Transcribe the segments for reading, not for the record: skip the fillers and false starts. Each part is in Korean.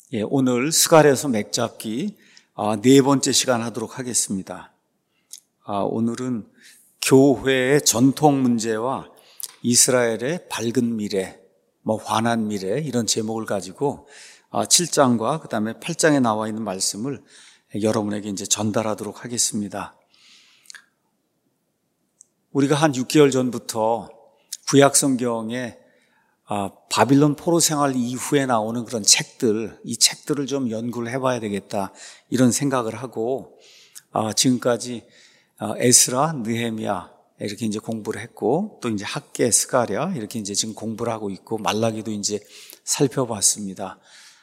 오늘 스가랴서 맥잡기 네 번째 시간 하도록 하겠습니다. 오늘은 교회의 전통 문제와 이스라엘의 밝은 미래, 환한 미래 이런 제목을 가지고 7장과 그 다음에 8장에 나와 있는 말씀을 여러분에게 이제 전달하도록 하겠습니다. 우리가 한 6개월 전부터 구약 성경에 바빌론 포로 생활 이후에 나오는 그런 책들, 이 책들을 좀 연구를 해봐야 되겠다 이런 생각을 하고 지금까지 에스라, 느헤미야 이렇게 이제 공부를 했고 또 이제 학개, 스가랴 이렇게 이제 지금 공부를 하고 있고 말라기도 이제 살펴봤습니다.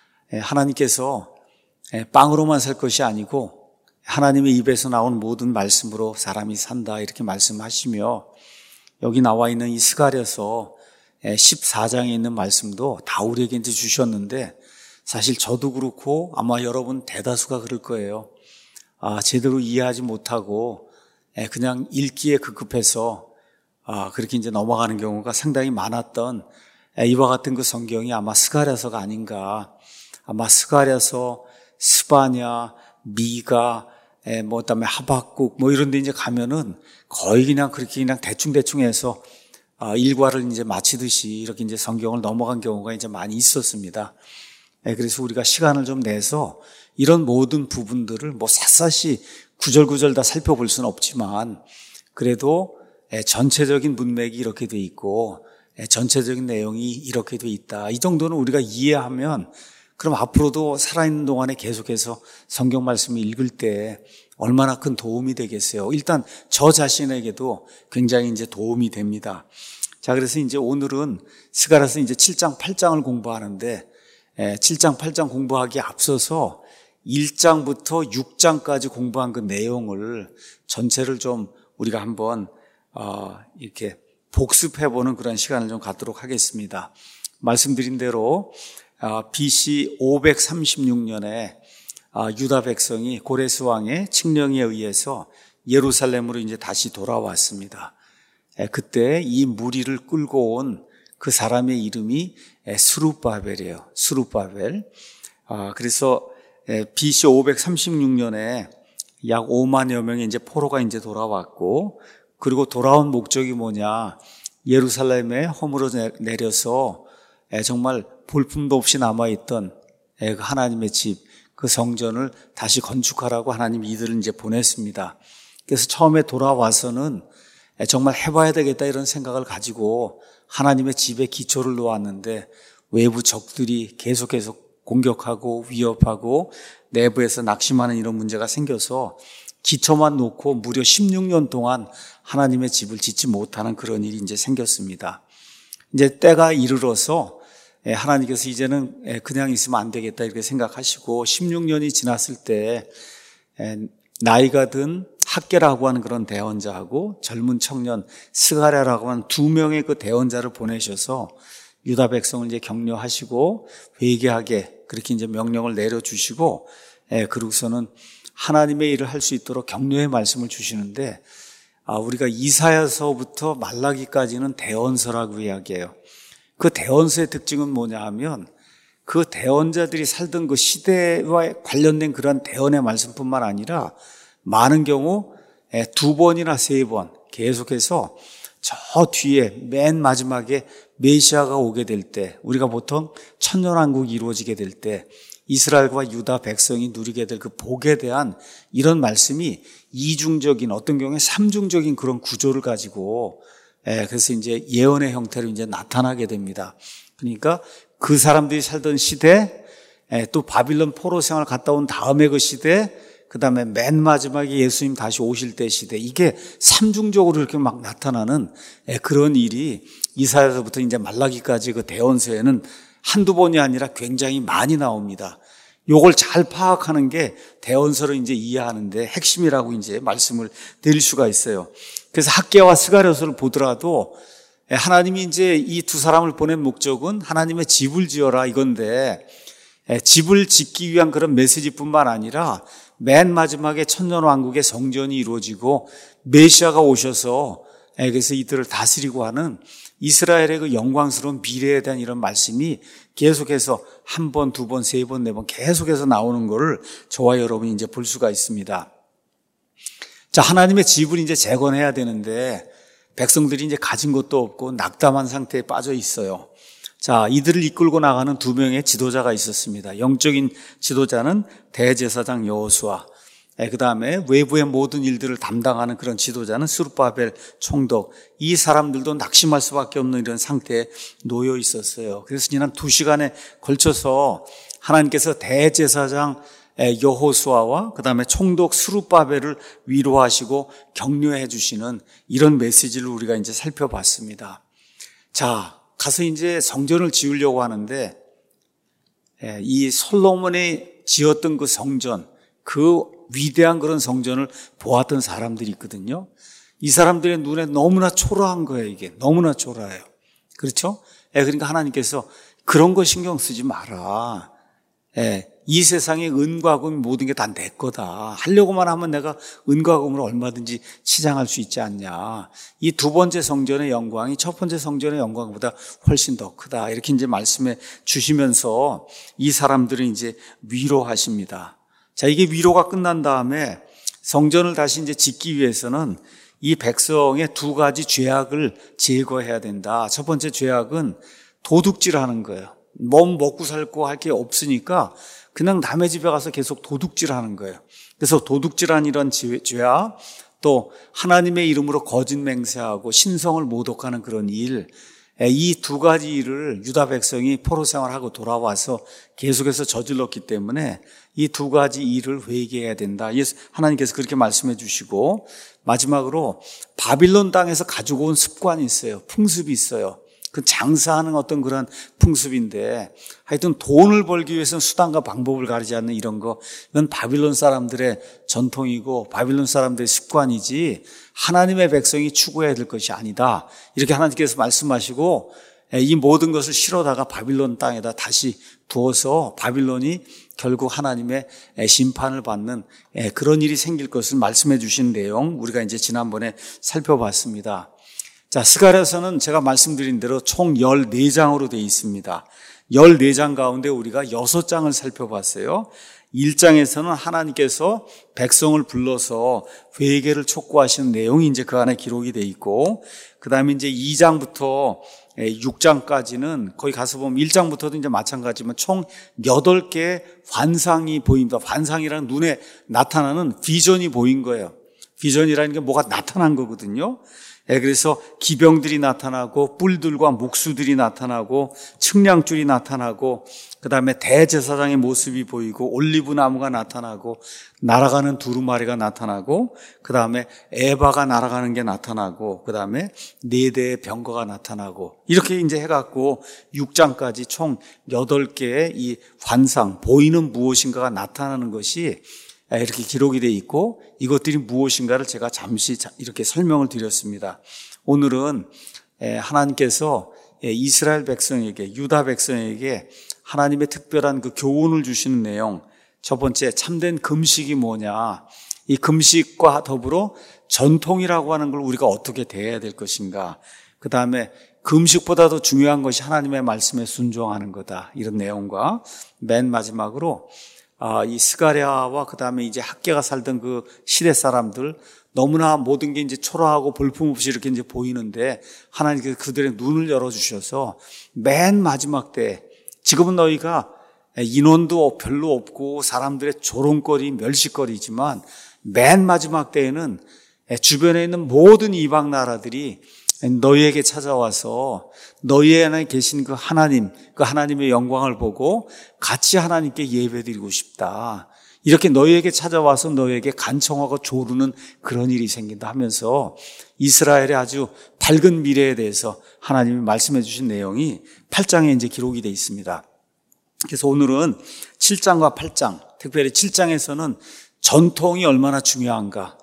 하나님께서 빵으로만 살 것이 아니고 하나님의 입에서 나온 모든 말씀으로 사람이 산다 이렇게 말씀하시며 여기 나와 있는 이 스가랴서 14장에 있는 말씀도 다 우리에게 이제 주셨는데 사실 저도 그렇고 아마 여러분 대다수가 그럴 거예요. 제대로 이해하지 못하고 그냥 읽기에 급급해서 그렇게 이제 넘어가는 경우가 상당히 많았던 이와 같은 그 성경이 아마 스가랴서가 아닌가. 아마 스가랴서, 스바냐, 미가, 그다음에 하박국 이런 데 이제 가면은 거의 그냥 그렇게 그냥 대충 해서 일과를 이제 마치듯이 이렇게 이제 성경을 넘어간 경우가 이제 많이 있었습니다. 그래서 우리가 시간을 좀 내서 이런 모든 부분들을 샅샅이 구절구절 다 살펴볼 수는 없지만 그래도 전체적인 문맥이 이렇게 돼 있고 전체적인 내용이 이렇게 돼 있다. 이 정도는 우리가 이해하면 그럼 앞으로도 살아있는 동안에 계속해서 성경 말씀을 읽을 때 얼마나 큰 도움이 되겠어요. 일단 저 자신에게도 굉장히 이제 도움이 됩니다. 자, 그래서 이제 오늘은 스가랴서 이제 7장, 8장을 공부하는데 7장, 8장 공부하기에 앞서서 1장부터 6장까지 공부한 그 내용을 전체를 좀 우리가 한번 이렇게 복습해보는 그런 시간을 좀 갖도록 하겠습니다. 말씀드린 대로 BC 536년에 유다 백성이 고레스 왕의 칙령에 의해서 예루살렘으로 이제 다시 돌아왔습니다. 그때 이 무리를 끌고 온 그 사람의 이름이 스룹바벨이에요. 스룹바벨. 그래서 BC 536년에 약 5만여 명의 이제 포로가 이제 돌아왔고, 그리고 돌아온 목적이 뭐냐? 예루살렘에 허물어 내려서 정말 볼품도 없이 남아있던 그 하나님의 집, 그 성전을 다시 건축하라고 하나님이 이들을 이제 보냈습니다. 그래서 처음에 돌아와서는 정말 해봐야 되겠다 이런 생각을 가지고 하나님의 집에 기초를 놓았는데 외부 적들이 계속해서 공격하고 위협하고 내부에서 낙심하는 이런 문제가 생겨서 기초만 놓고 무려 16년 동안 하나님의 집을 짓지 못하는 그런 일이 이제 생겼습니다. 이제 때가 이르러서 하나님께서 이제는 그냥 있으면 안 되겠다 이렇게 생각하시고 16년이 지났을 때 나이가 든 학개라고 하는 그런 대언자하고 젊은 청년 스가랴라고 하는 두 명의 그 대언자를 보내셔서 유다 백성을 이제 격려하시고 회개하게 그렇게 이제 명령을 내려주시고 그러고서는 하나님의 일을 할 수 있도록 격려의 말씀을 주시는데 우리가 이사야서부터 말라기까지는 대언서라고 이야기해요. 그 대언서의 특징은 뭐냐 하면 그 대언자들이 살던 그 시대와 관련된 그런 대언의 말씀뿐만 아니라 많은 경우 두 번이나 세 번 계속해서 저 뒤에 맨 마지막에 메시아가 오게 될 때 우리가 보통 천년왕국이 이루어지게 될 때 이스라엘과 유다 백성이 누리게 될 그 복에 대한 이런 말씀이 이중적인 어떤 경우에 삼중적인 그런 구조를 가지고 그래서 이제 예언의 형태로 이제 나타나게 됩니다. 그러니까 그 사람들이 살던 시대, 또 바빌론 포로 생활 갔다 온 다음에 그 시대, 그 다음에 맨 마지막에 예수님 다시 오실 때 시대, 이게 삼중적으로 이렇게 막 나타나는 그런 일이 이사야서부터 이제 말라기까지 그 대언서에는 한두 번이 아니라 굉장히 많이 나옵니다. 요걸 잘 파악하는 게 대언서를 이제 이해하는데 핵심이라고 이제 말씀을 드릴 수가 있어요. 그래서 학개와 스가랴서를 보더라도 하나님이 이제 이 두 사람을 보낸 목적은 하나님의 집을 지어라 이건데 집을 짓기 위한 그런 메시지뿐만 아니라 맨 마지막에 천년왕국의 성전이 이루어지고 메시아가 오셔서 그래서 이들을 다스리고 하는 이스라엘의 그 영광스러운 미래에 대한 이런 말씀이 계속해서 한 번, 두 번, 세 번, 네 번 계속해서 나오는 거를 저와 여러분이 이제 볼 수가 있습니다. 자, 하나님의 집을 이제 재건해야 되는데 백성들이 이제 가진 것도 없고 낙담한 상태에 빠져 있어요. 자, 이들을 이끌고 나가는 두 명의 지도자가 있었습니다. 영적인 지도자는 대제사장 여호수아, 그 다음에 외부의 모든 일들을 담당하는 그런 지도자는 스룹바벨 총독. 이 사람들도 낙심할 수밖에 없는 이런 상태에 놓여 있었어요. 그래서 지난 2시간에 걸쳐서 하나님께서 대제사장 여호수아와 그 다음에 총독 스룹바벨을 위로하시고 격려해 주시는 이런 메시지를 우리가 이제 살펴봤습니다. 자, 가서 이제 성전을 지으려고 하는데 이 솔로몬이 지었던 그 성전, 그 위대한 그런 성전을 보았던 사람들이 있거든요. 이 사람들의 눈에 너무나 초라한 거예요. 이게 너무나 초라해요. 그렇죠? 그러니까 하나님께서 그런 거 신경 쓰지 마라. 이 세상의 은과 금 모든 게 다 내 거다. 하려고만 하면 내가 은과 금을 얼마든지 치장할 수 있지 않냐. 이 두 번째 성전의 영광이 첫 번째 성전의 영광보다 훨씬 더 크다. 이렇게 이제 말씀해 주시면서 이 사람들은 이제 위로하십니다. 자, 이게 위로가 끝난 다음에 성전을 다시 이제 짓기 위해서는 이 백성의 두 가지 죄악을 제거해야 된다. 첫 번째 죄악은 도둑질하는 거예요. 몸 먹고 살고 할 게 없으니까 그냥 남의 집에 가서 계속 도둑질하는 거예요. 그래서 도둑질한 이런 죄악, 또 하나님의 이름으로 거짓 맹세하고 신성을 모독하는 그런 일, 이 두 가지 일을 유다 백성이 포로 생활하고 돌아와서 계속해서 저질렀기 때문에 이 두 가지 일을 회개해야 된다. 하나님께서 그렇게 말씀해 주시고, 마지막으로 바빌론 땅에서 가지고 온 습관이 있어요. 풍습이 있어요. 그 장사하는 어떤 그런 풍습인데, 하여튼 돈을 벌기 위해서는 수단과 방법을 가리지 않는 이런 거, 이건 바빌론 사람들의 전통이고 바빌론 사람들의 습관이지 하나님의 백성이 추구해야 될 것이 아니다. 이렇게 하나님께서 말씀하시고 이 모든 것을 실어다가 바빌론 땅에다 다시 두어서 바빌론이 결국 하나님의 심판을 받는 그런 일이 생길 것을 말씀해 주신 내용, 우리가 이제 지난번에 살펴봤습니다. 자, 스가랴서는 제가 말씀드린 대로 총 14장으로 되어 있습니다. 14장 가운데 우리가 6장을 살펴봤어요. 1장에서는 하나님께서 백성을 불러서 회개를 촉구하시는 내용이 이제 그 안에 기록이 되어 있고, 그 다음에 이제 2장부터 6장까지는 거기 가서 보면 1장부터도 이제 마찬가지지만 총 8개의 환상이 보입니다. 환상이란 눈에 나타나는 비전이 보인 거예요. 비전이라는 게 뭐가 나타난 거거든요. 그래서 기병들이 나타나고 뿔들과 목수들이 나타나고 측량줄이 나타나고 그 다음에 대제사장의 모습이 보이고 올리브 나무가 나타나고 날아가는 두루마리가 나타나고 그 다음에 에바가 날아가는 게 나타나고 그 다음에 4대의 병거가 나타나고 이렇게 이제 해갖고 6장까지 총 8개의 이 환상, 보이는 무엇인가가 나타나는 것이 이렇게 기록이 되어 있고, 이것들이 무엇인가를 제가 잠시 이렇게 설명을 드렸습니다. 오늘은 하나님께서 이스라엘 백성에게, 유다 백성에게 하나님의 특별한 그 교훈을 주시는 내용, 첫 번째 참된 금식이 뭐냐, 이 금식과 더불어 전통이라고 하는 걸 우리가 어떻게 대해야 될 것인가, 그 다음에 금식보다도 중요한 것이 하나님의 말씀에 순종하는 거다, 이런 내용과 맨 마지막으로 이 스가랴와 그 다음에 이제 학개가 살던 그 시대 사람들, 너무나 모든 게 이제 초라하고 볼품없이 이렇게 이제 보이는데 하나님께서 그들의 눈을 열어주셔서 맨 마지막 때, 지금은 너희가 인원도 별로 없고 사람들의 조롱거리, 멸시거리지만 맨 마지막 때에는 주변에 있는 모든 이방 나라들이 너희에게 찾아와서 너희 안에 계신 그 하나님, 그 하나님의 영광을 보고 같이 하나님께 예배드리고 싶다. 이렇게 너희에게 찾아와서 너희에게 간청하고 조르는 그런 일이 생긴다 하면서 이스라엘의 아주 밝은 미래에 대해서 하나님이 말씀해 주신 내용이 8장에 이제 기록이 되어 있습니다. 그래서 오늘은 7장과 8장, 특별히 7장에서는 전통이 얼마나 중요한가,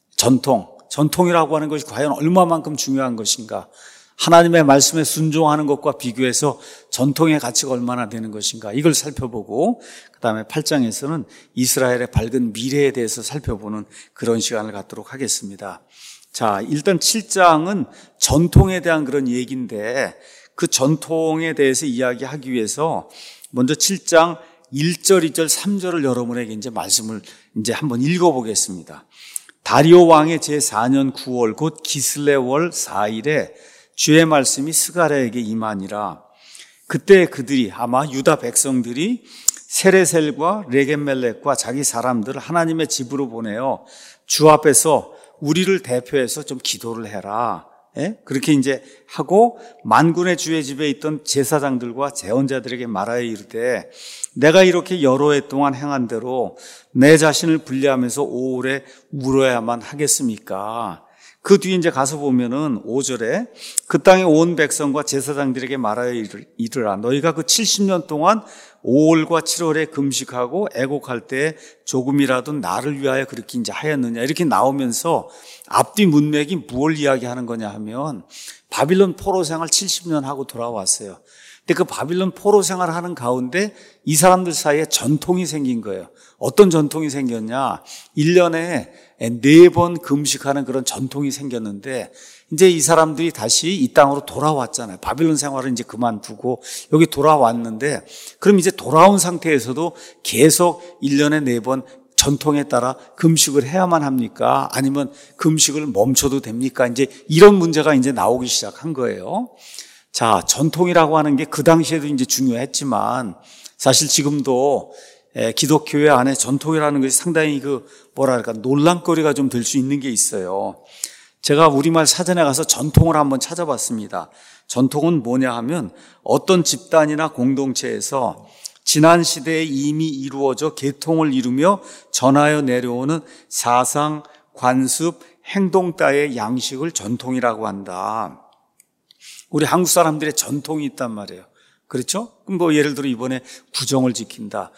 전통이라고 하는 것이 과연 얼마만큼 중요한 것인가, 하나님의 말씀에 순종하는 것과 비교해서 전통의 가치가 얼마나 되는 것인가, 이걸 살펴보고 그 다음에 8장에서는 이스라엘의 밝은 미래에 대해서 살펴보는 그런 시간을 갖도록 하겠습니다. 자, 일단 7장은 전통에 대한 그런 얘기인데 그 전통에 대해서 이야기하기 위해서 먼저 7장 1절, 2절, 3절을 여러분에게 이제 말씀을 이제 한번 읽어보겠습니다. 다리오 왕의 제4년 9월 곧 기슬레월 4일에 주의 말씀이 스가랴에게 임하니라. 그때 그들이 아마 유다 백성들이 세레셀과 레겜멜렉과 자기 사람들을 하나님의 집으로 보내어 주 앞에서 우리를 대표해서 좀 기도를 해라. 그렇게 이제 하고 만군의 주의 집에 있던 제사장들과 제언자들에게 말하여 이르되 내가 이렇게 여러 해 동안 행한 대로 내 자신을 분리하면서 오래 울어야만 하겠습니까? 그 뒤에 이제 가서 보면은 5절에 그 땅의 온 백성과 제사장들에게 말하여 이르라. 너희가 그 70년 동안 5월과 7월에 금식하고 애곡할 때 조금이라도 나를 위하여 그렇게 이제 하였느냐. 이렇게 나오면서 앞뒤 문맥이 뭘 이야기하는 거냐 하면 바빌론 포로 생활 70년 하고 돌아왔어요. 근데 그 바빌론 포로 생활을 하는 가운데 이 사람들 사이에 전통이 생긴 거예요. 어떤 전통이 생겼냐? 1년에 4번 금식하는 그런 전통이 생겼는데 이제 이 사람들이 다시 이 땅으로 돌아왔잖아요. 바빌론 생활을 이제 그만두고 여기 돌아왔는데 그럼 이제 돌아온 상태에서도 계속 1년에 4번 전통에 따라 금식을 해야만 합니까? 아니면 금식을 멈춰도 됩니까? 이제 이런 문제가 이제 나오기 시작한 거예요. 자, 전통이라고 하는 게 그 당시에도 이제 중요했지만 사실 지금도 기독교회 안에 전통이라는 것이 상당히 논란거리가 좀 될 수 있는 게 있어요. 제가 우리말 사전에 가서 전통을 한번 찾아봤습니다. 전통은 뭐냐 하면 어떤 집단이나 공동체에서 지난 시대에 이미 이루어져 계통을 이루며 전하여 내려오는 사상, 관습, 행동 따위의 양식을 전통이라고 한다. 우리 한국 사람들의 전통이 있단 말이에요. 그렇죠? 그럼 예를 들어 이번에 구정을 지킨다,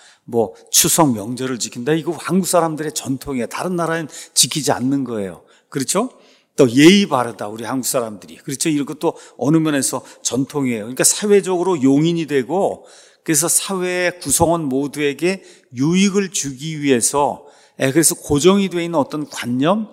추석 명절을 지킨다. 이거 한국 사람들의 전통이에요. 다른 나라는 지키지 않는 거예요. 그렇죠? 또 예의 바르다, 우리 한국 사람들이. 그렇죠? 이런 것도 어느 면에서 전통이에요. 그러니까 사회적으로 용인이 되고 그래서 사회의 구성원 모두에게 유익을 주기 위해서 그래서 고정이 되어 있는 어떤 관념,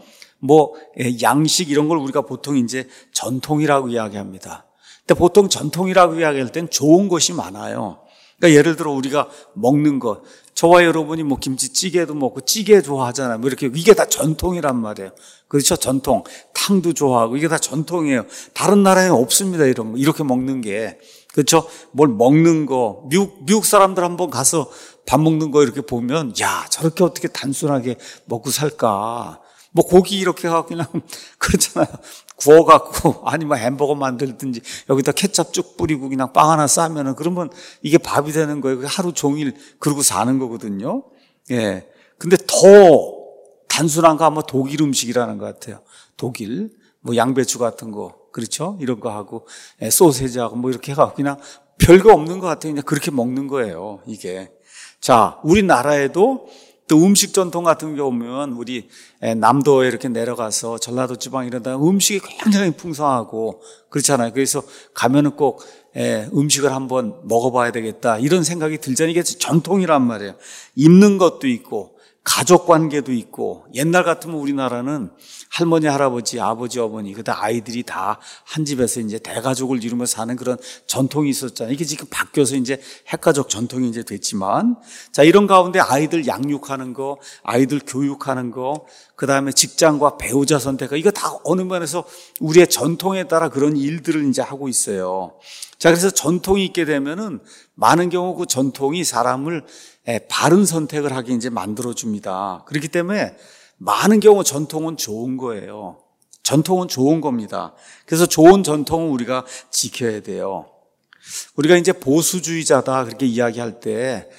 양식 이런 걸 우리가 보통 이제 전통이라고 이야기합니다. 근데 보통 전통이라고 이야기할 땐 좋은 것이 많아요. 그러니까 예를 들어 우리가 먹는 것, 저와 여러분이 김치찌개도 먹고 찌개 좋아하잖아요. 이렇게 이게 다 전통이란 말이에요. 그렇죠? 전통. 탕도 좋아하고 이게 다 전통이에요. 다른 나라에 없습니다. 이런 거. 이렇게 먹는 게. 그렇죠? 뭘 먹는 거. 미국 사람들 한번 가서 밥 먹는 거 이렇게 보면 야, 저렇게 어떻게 단순하게 먹고 살까? 고기 이렇게 하고 그냥 그렇잖아요. 구워갖고 아니면 햄버거 만들든지 여기다 케첩 쭉 뿌리고 그냥 빵 하나 싸면은 그러면 이게 밥이 되는 거예요. 하루 종일 그러고 사는 거거든요. 예. 근데 더 단순한 거 아마 독일 음식이라는 것 같아요. 독일. 양배추 같은 거. 그렇죠? 이런 거 하고 소세지하고 이렇게 해갖고 그냥 별거 없는 것 같아요. 그냥 그렇게 먹는 거예요. 이게. 자, 우리나라에도 또 음식 전통 같은 게 오면 우리 남도에 이렇게 내려가서 전라도 지방 이런다 음식이 굉장히 풍성하고 그렇잖아요. 그래서 가면은 꼭 음식을 한번 먹어봐야 되겠다 이런 생각이 들잖아요. 이게 전통이란 말이에요. 입는 것도 있고 가족 관계도 있고 옛날 같으면 우리나라는 할머니, 할아버지, 아버지, 어머니 그다음 아이들이 다 한 집에서 이제 대가족을 이루며 사는 그런 전통이 있었잖아요. 이게 지금 바뀌어서 이제 핵가족 전통이 이제 됐지만 자, 이런 가운데 아이들 양육하는 거, 아이들 교육하는 거, 그다음에 직장과 배우자 선택 이거 다 어느 면에서 우리의 전통에 따라 그런 일들을 이제 하고 있어요. 자, 그래서 전통이 있게 되면은 많은 경우 그 전통이 사람을 바른 선택을 하게 이제 만들어줍니다. 그렇기 때문에 많은 경우 전통은 좋은 거예요. 전통은 좋은 겁니다. 그래서 좋은 전통은 우리가 지켜야 돼요. 우리가 이제 보수주의자다 그렇게 이야기할 때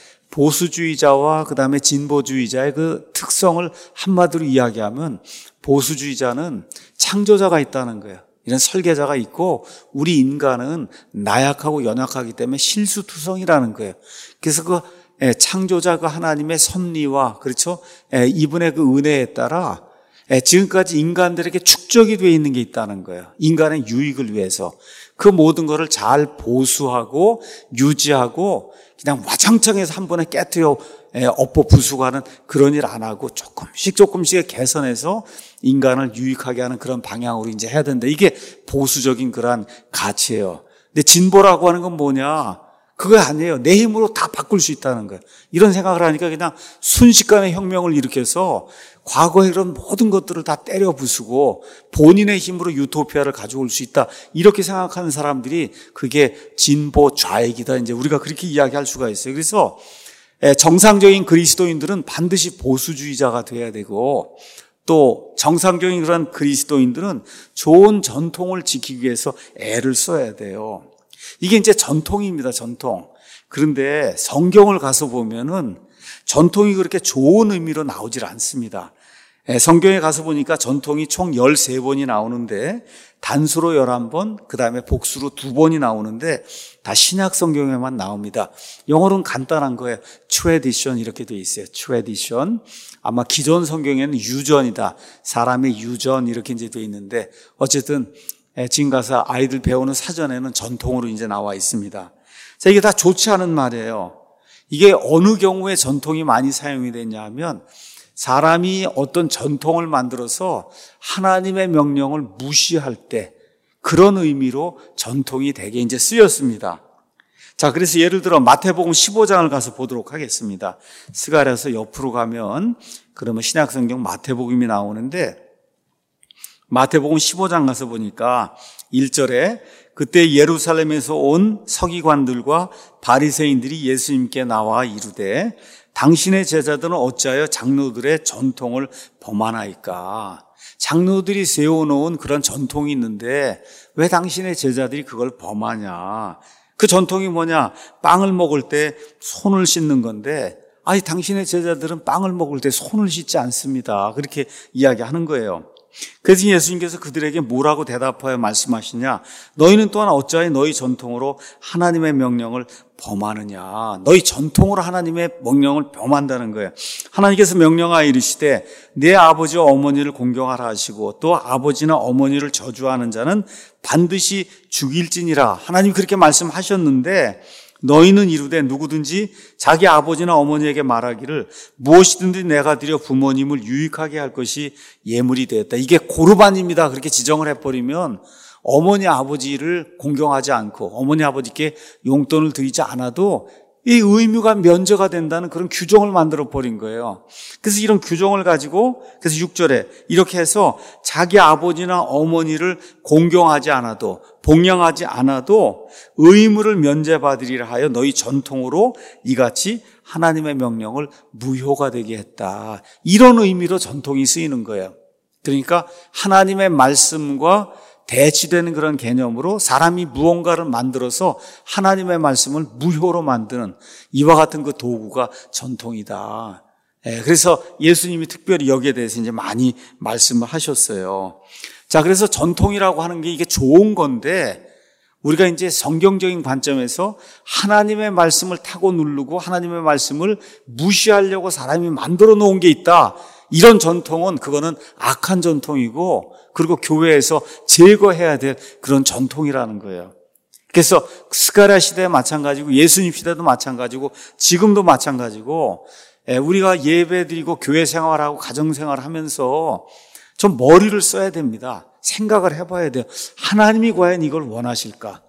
보수주의자와 그다음에 진보주의자의 그 특성을 한마디로 이야기하면 보수주의자는 창조자가 있다는 거예요. 이런 설계자가 있고 우리 인간은 나약하고 연약하기 때문에 실수투성이라는 거예요. 그래서 그 창조자 그 하나님의 섭리와 그렇죠? 이분의 그 은혜에 따라 지금까지 인간들에게 축적이 되어 있는 게 있다는 거예요. 인간의 유익을 위해서 그 모든 것을 잘 보수하고 유지하고 그냥 와장창해서 한 번에 깨트려 엎어 부수고하는 그런 일 안 하고 조금씩 개선해서 인간을 유익하게 하는 그런 방향으로 이제 해야 된다. 이게 보수적인 그런 가치예요. 근데 진보라고 하는 건 뭐냐? 그거 아니에요. 내 힘으로 다 바꿀 수 있다는 거예요. 이런 생각을 하니까 그냥 순식간에 혁명을 일으켜서 과거의 그런 모든 것들을 다 때려 부수고 본인의 힘으로 유토피아를 가져올 수 있다. 이렇게 생각하는 사람들이 그게 진보 좌익이다. 이제 우리가 그렇게 이야기할 수가 있어요. 그래서 정상적인 그리스도인들은 반드시 보수주의자가 돼야 되고 또 정상적인 그런 그리스도인들은 좋은 전통을 지키기 위해서 애를 써야 돼요. 이게 이제 전통입니다, 전통. 그런데 성경을 가서 보면은 전통이 그렇게 좋은 의미로 나오질 않습니다. 성경에 가서 보니까 전통이 총 13번이 나오는데 단수로 11번, 그 다음에 복수로 2번이 나오는데 다 신약 성경에만 나옵니다. 영어로는 간단한 거예요. tradition 이렇게 돼 있어요. tradition. 아마 기존 성경에는 유전이다. 사람의 유전 이렇게 이제 돼 있는데 어쨌든 지금 가서 아이들 배우는 사전에는 전통으로 이제 나와 있습니다. 자, 이게 다 좋지 않은 말이에요. 이게 어느 경우에 전통이 많이 사용이 됐냐 하면 사람이 어떤 전통을 만들어서 하나님의 명령을 무시할 때 그런 의미로 전통이 되게 이제 쓰였습니다. 자, 그래서 예를 들어 마태복음 15장을 가서 보도록 하겠습니다. 스가랴서 옆으로 가면 그러면 신약성경 마태복음이 나오는데 마태복음 15장 가서 보니까 1절에 그때 예루살렘에서 온 서기관들과 바리새인들이 예수님께 나와 이르되 당신의 제자들은 어찌하여 장로들의 전통을 범하나이까? 장로들이 세워놓은 그런 전통이 있는데 왜 당신의 제자들이 그걸 범하냐? 그 전통이 뭐냐? 빵을 먹을 때 손을 씻는 건데 아니 당신의 제자들은 빵을 먹을 때 손을 씻지 않습니다. 그렇게 이야기하는 거예요. 그래서 예수님께서 그들에게 뭐라고 대답하여 말씀하시냐? 너희는 또한 어찌하여 너희 전통으로 하나님의 명령을 범하느냐? 너희 전통으로 하나님의 명령을 범한다는 거예요. 하나님께서 명령하여 이르시되 내 아버지와 어머니를 공경하라 하시고 또 아버지나 어머니를 저주하는 자는 반드시 죽일지니라. 하나님 그렇게 말씀하셨는데 너희는 이르되 누구든지 자기 아버지나 어머니에게 말하기를 무엇이든지 내가 드려 부모님을 유익하게 할 것이 예물이 되었다. 이게 고르반입니다. 그렇게 지정을 해버리면 어머니 아버지를 공경하지 않고 어머니 아버지께 용돈을 드리지 않아도 이 의무가 면제가 된다는 그런 규정을 만들어 버린 거예요. 그래서 이런 규정을 가지고 그래서 6절에 이렇게 해서 자기 아버지나 어머니를 공경하지 않아도 봉양하지 않아도 의무를 면제받으리라 하여 너희 전통으로 이같이 하나님의 명령을 무효가 되게 했다. 이런 의미로 전통이 쓰이는 거예요. 그러니까 하나님의 말씀과 대치되는 그런 개념으로 사람이 무언가를 만들어서 하나님의 말씀을 무효로 만드는 이와 같은 그 도구가 전통이다. 그래서 예수님이 특별히 여기에 대해서 이제 많이 말씀을 하셨어요. 자, 그래서 전통이라고 하는 게 이게 좋은 건데 우리가 이제 성경적인 관점에서 하나님의 말씀을 타고 누르고 하나님의 말씀을 무시하려고 사람이 만들어 놓은 게 있다. 이런 전통은 그거는 악한 전통이고 그리고 교회에서 제거해야 될 그런 전통이라는 거예요. 그래서 스가랴 시대에 마찬가지고 예수님 시대도 마찬가지고 지금도 마찬가지고 우리가 예배드리고 교회 생활하고 가정 생활하면서 좀 머리를 써야 됩니다. 생각을 해봐야 돼요. 하나님이 과연 이걸 원하실까?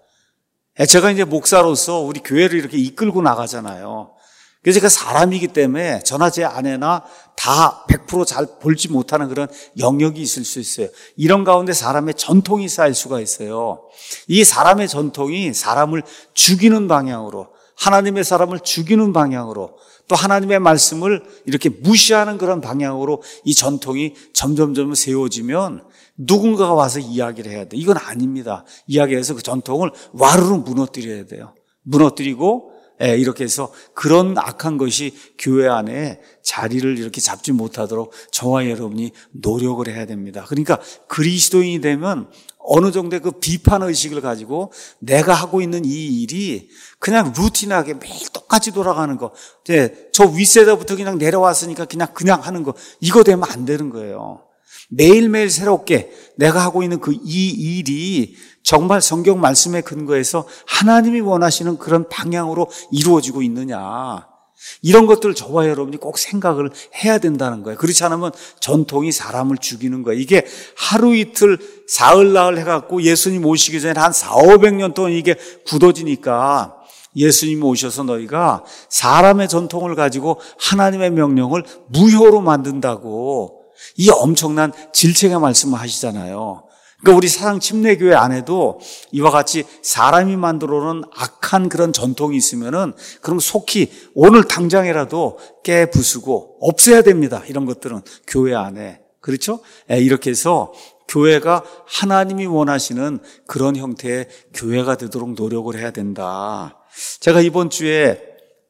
제가 이제 목사로서 우리 교회를 이렇게 이끌고 나가잖아요. 그래서 제가 사람이기 때문에 저나 제 아내나 다 100% 잘 볼지 못하는 그런 영역이 있을 수 있어요. 이런 가운데 사람의 전통이 쌓일 수가 있어요. 이 사람의 전통이 사람을 죽이는 방향으로, 하나님의 사람을 죽이는 방향으로, 또 하나님의 말씀을 이렇게 무시하는 그런 방향으로 이 전통이 점점 세워지면 누군가가 와서 이야기를 해야 돼요. 이건 아닙니다. 이야기해서 그 전통을 와르르 무너뜨려야 돼요. 무너뜨리고 이렇게 해서 그런 악한 것이 교회 안에 자리를 이렇게 잡지 못하도록 저와 여러분이 노력을 해야 됩니다. 그러니까 그리스도인이 되면 어느 정도의 그 비판 의식을 가지고 내가 하고 있는 이 일이 그냥 루틴하게 매일 똑같이 돌아가는 거, 저 윗세대부터 그냥 내려왔으니까 그냥 하는 거, 이거 되면 안 되는 거예요. 매일매일 새롭게 내가 하고 있는 이 일이 정말 성경 말씀에 근거해서 하나님이 원하시는 그런 방향으로 이루어지고 있느냐. 이런 것들 저와 여러분이 꼭 생각을 해야 된다는 거예요. 그렇지 않으면 전통이 사람을 죽이는 거예요. 이게 하루 이틀 사흘 나흘 해갖고 예수님 오시기 전에 한 400~500년 동안 이게 굳어지니까 예수님이 오셔서 너희가 사람의 전통을 가지고 하나님의 명령을 무효로 만든다고 이 엄청난 질책의 말씀을 하시잖아요. 그러니까 우리 사랑 침례교회 안에도 이와 같이 사람이 만들어 놓은 악한 그런 전통이 있으면은 그럼 속히 오늘 당장이라도 깨 부수고 없애야 됩니다. 이런 것들은 교회 안에. 그렇죠? 이렇게 해서 교회가 하나님이 원하시는 그런 형태의 교회가 되도록 노력을 해야 된다. 제가 이번 주에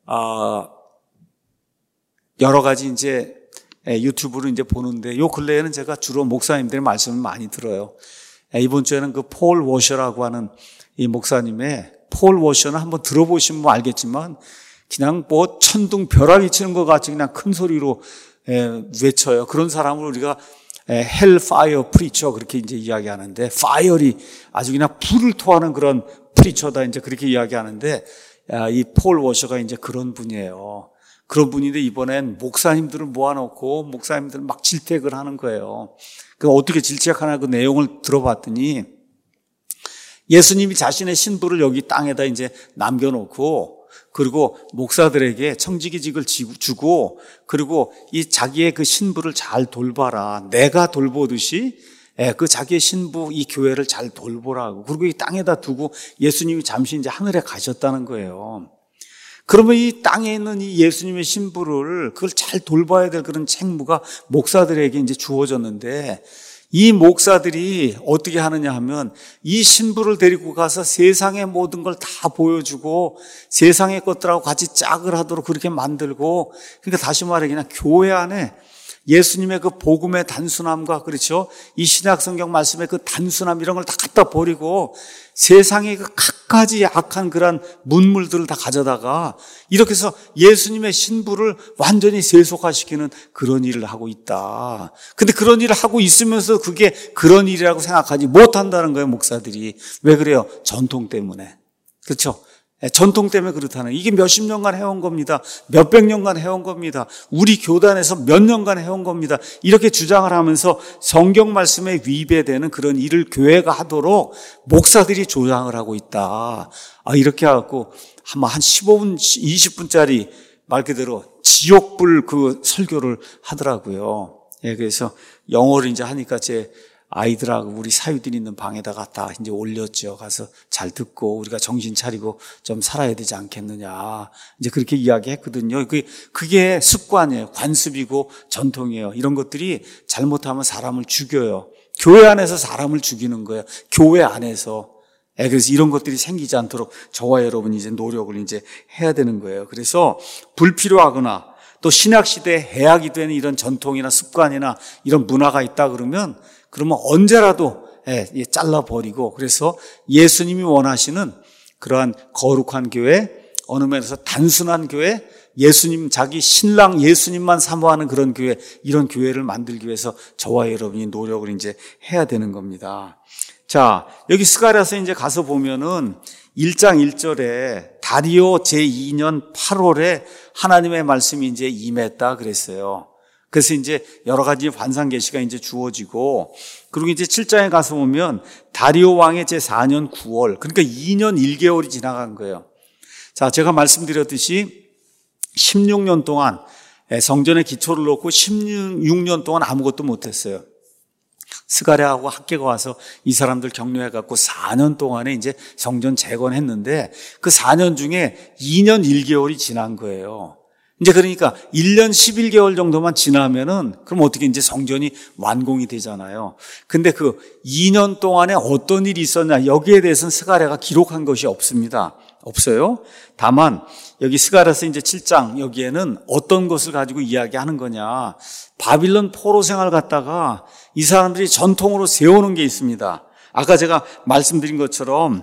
여러 가지 이제 유튜브를 이제 보는데 요 근래에는 제가 주로 목사님들의 말씀을 많이 들어요. 이번 주에는 그 폴 워셔라고 하는 이 목사님의 폴 워셔는 한번 들어보시면 알겠지만 그냥 뭐 천둥 벼락이 치는 것 같이 그냥 큰 소리로 외쳐요. 그런 사람을 우리가 헬파이어 프리처 그렇게 이제 이야기하는데 파이어리 아주 그냥 불을 토하는 그런 프리처다 이제 그렇게 이야기하는데 이 폴 워셔가 이제 그런 분이에요. 그런 분인데 이번엔 목사님들을 모아놓고 목사님들 막 질책을 하는 거예요. 그 어떻게 질책하나 그 내용을 들어봤더니 예수님이 자신의 신부를 여기 땅에다 이제 남겨놓고 그리고 목사들에게 청지기직을 주고 그리고 이 자기의 그 신부를 잘 돌봐라. 내가 돌보듯이 그 자기의 신부 이 교회를 잘 돌보라고. 그리고 이 땅에다 두고 예수님이 잠시 이제 하늘에 가셨다는 거예요. 그러면 이 땅에 있는 이 예수님의 신부를 그걸 잘 돌봐야 될 그런 책무가 목사들에게 이제 주어졌는데 이 목사들이 어떻게 하느냐 하면 이 신부를 데리고 가서 세상의 모든 걸 다 보여주고 세상의 것들하고 같이 짝을 하도록 그렇게 만들고 그러니까 다시 말해 그냥 교회 안에 예수님의 그 복음의 단순함과 그렇죠? 이 신약 성경 말씀의 그 단순함 이런 걸 다 갖다 버리고 세상의 그 갖가지 악한 그런 문물들을 다 가져다가 이렇게 해서 예수님의 신부를 완전히 세속화시키는 그런 일을 하고 있다. 근데 그런 일을 하고 있으면서 그게 그런 일이라고 생각하지 못한다는 거예요, 목사들이. 왜 그래요? 전통 때문에. 그렇죠? 전통 때문에 그렇다는 이게 몇십 년간 해온 겁니다. 몇백 년간 해온 겁니다. 우리 교단에서 몇 년간 해온 겁니다. 이렇게 주장을 하면서 성경 말씀에 위배되는 그런 일을 교회가 하도록 목사들이 조장을 하고 있다. 이렇게 해갖고 한 15분, 20분짜리 말 그대로 지옥불 그 설교를 하더라고요. 그래서 영어를 이제 하니까 제 아이들하고 우리 사유들이 있는 방에다가 다 이제 올렸죠. 가서 잘 듣고 우리가 정신 차리고 좀 살아야 되지 않겠느냐. 이제 그렇게 이야기했거든요. 그게 습관이에요. 관습이고 전통이에요. 이런 것들이 잘못하면 사람을 죽여요. 교회 안에서 사람을 죽이는 거예요. 교회 안에서. 그래서 이런 것들이 생기지 않도록 저와 여러분이 이제 노력을 이제 해야 되는 거예요. 그래서 불필요하거나 또 신약시대에 해악이 되는 이런 전통이나 습관이나 이런 문화가 있다 그러면 언제라도 잘라버리고 그래서 예수님이 원하시는 그러한 거룩한 교회, 어느 면에서 단순한 교회, 예수님 자기 신랑 예수님만 사모하는 그런 교회, 이런 교회를 만들기 위해서 저와 여러분이 노력을 이제 해야 되는 겁니다. 자, 여기 스가랴서 이제 가서 보면은 1장 1절에 다리오 제2년 8월에 하나님의 말씀이 이제 임했다 그랬어요. 그래서 이제 여러 가지 환상 계시가 이제 주어지고, 그리고 이제 7장에 가서 보면 다리오 왕의 제4년 9월, 그러니까 2년 1개월이 지나간 거예요. 자, 제가 말씀드렸듯이 16년 동안 성전의 기초를 놓고 16년 동안 아무것도 못했어요. 스가랴하고 학계가 와서 이 사람들 격려해갖고 4년 동안에 이제 성전 재건했는데 그 4년 중에 2년 1개월이 지난 거예요. 이제 그러니까 1년 11개월 정도만 지나면은 그럼 어떻게 이제 성전이 완공이 되잖아요. 근데 그 2년 동안에 어떤 일이 있었냐, 여기에 대해서는 스가랴가 기록한 것이 없습니다. 없어요. 다만 여기 스가랴서 이제 7장 여기에는 어떤 것을 가지고 이야기하는 거냐, 바빌론 포로 생활 갔다가 이 사람들이 전통으로 세우는 게 있습니다. 아까 제가 말씀드린 것처럼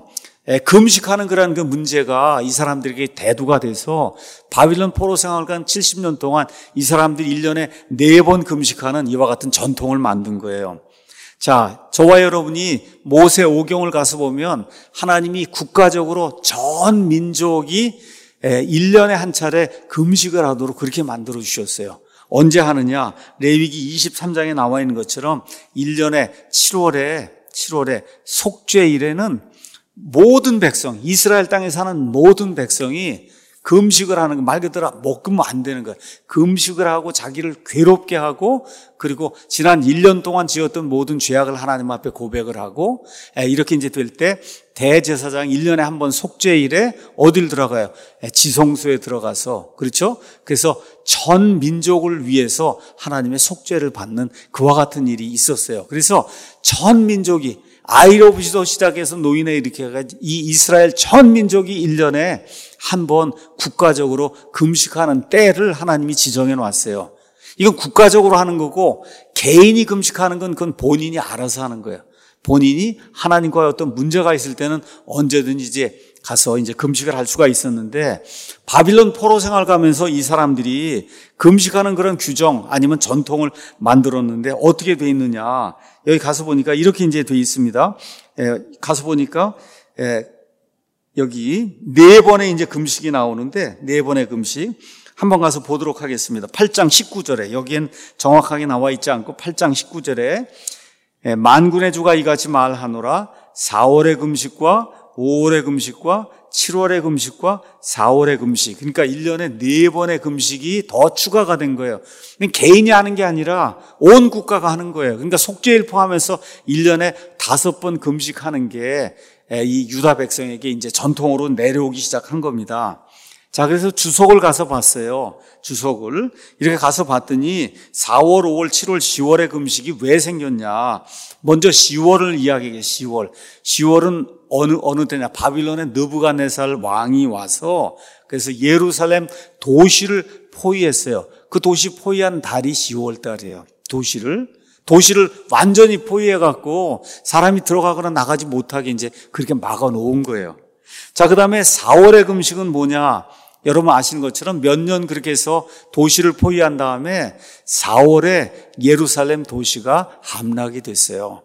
금식하는 그런 그 문제가 이 사람들에게 대두가 돼서 바빌론 포로 생활관 70년 동안 이 사람들이 1년에 4번 금식하는 이와 같은 전통을 만든 거예요. 자, 저와 여러분이 모세 오경을 가서 보면 하나님이 국가적으로 전 민족이 1년에 한 차례 금식을 하도록 그렇게 만들어 주셨어요. 언제 하느냐? 레위기 23장에 나와 있는 것처럼 1년에 7월에 속죄일에는 모든 백성, 이스라엘 땅에 사는 모든 백성이 금식을 하는 거, 말 그대로 먹으면 안 되는 거예요. 금식을 하고 자기를 괴롭게 하고, 그리고 지난 1년 동안 지었던 모든 죄악을 하나님 앞에 고백을 하고, 이렇게 이제 될 때 대제사장 1년에 한 번 속죄일에 어딜 들어가요? 지성소에 들어가서, 그렇죠? 그래서 전 민족을 위해서 하나님의 속죄를 받는 그와 같은 일이 있었어요. 그래서 전 민족이 아이로부터 시작해서 노인에 이렇게 해가지고 이 이스라엘 전 민족이 1년에 한 번 국가적으로 금식하는 때를 하나님이 지정해 놨어요. 이건 국가적으로 하는 거고 개인이 금식하는 건 그건 본인이 알아서 하는 거예요. 본인이 하나님과의 어떤 문제가 있을 때는 언제든지 이제 가서 이제 금식을 할 수가 있었는데 바빌론 포로 생활 가면서 이 사람들이 금식하는 그런 규정 아니면 전통을 만들었는데 어떻게 돼 있느냐? 여기 가서 보니까 이렇게 이제 돼 있습니다. 가서 보니까 여기 4번의 이제 금식이 나오는데 4번의 금식 한번 가서 보도록 하겠습니다. 8장 19절에 여기엔 정확하게 나와 있지 않고 8장 19절에 만군의 주가 이같이 말하노라 4월의 금식과 5월의 금식과 7월의 금식과 4월의 금식. 그러니까 1년에 4번의 금식이 더 추가가 된 거예요. 개인이 하는 게 아니라 온 국가가 하는 거예요. 그러니까 속죄일 포함해서 1년에 5번 금식하는 게 이 유다 백성에게 이제 전통으로 내려오기 시작한 겁니다. 자, 그래서 주석을 가서 봤어요. 주석을. 이렇게 가서 봤더니 4월, 5월, 7월, 10월의 금식이 왜 생겼냐. 먼저 10월을 이야기해. 10월. 10월은 어느 때냐. 바빌론의 느부갓네살 왕이 와서 그래서 예루살렘 도시를 포위했어요. 그 도시 포위한 달이 10월 달이에요. 도시를 완전히 포위해갖고 사람이 들어가거나 나가지 못하게 이제 그렇게 막아 놓은 거예요. 자, 그 다음에 4월의 금식은 뭐냐? 여러분 아시는 것처럼 몇 년 그렇게 해서 도시를 포위한 다음에 4월에 예루살렘 도시가 함락이 됐어요.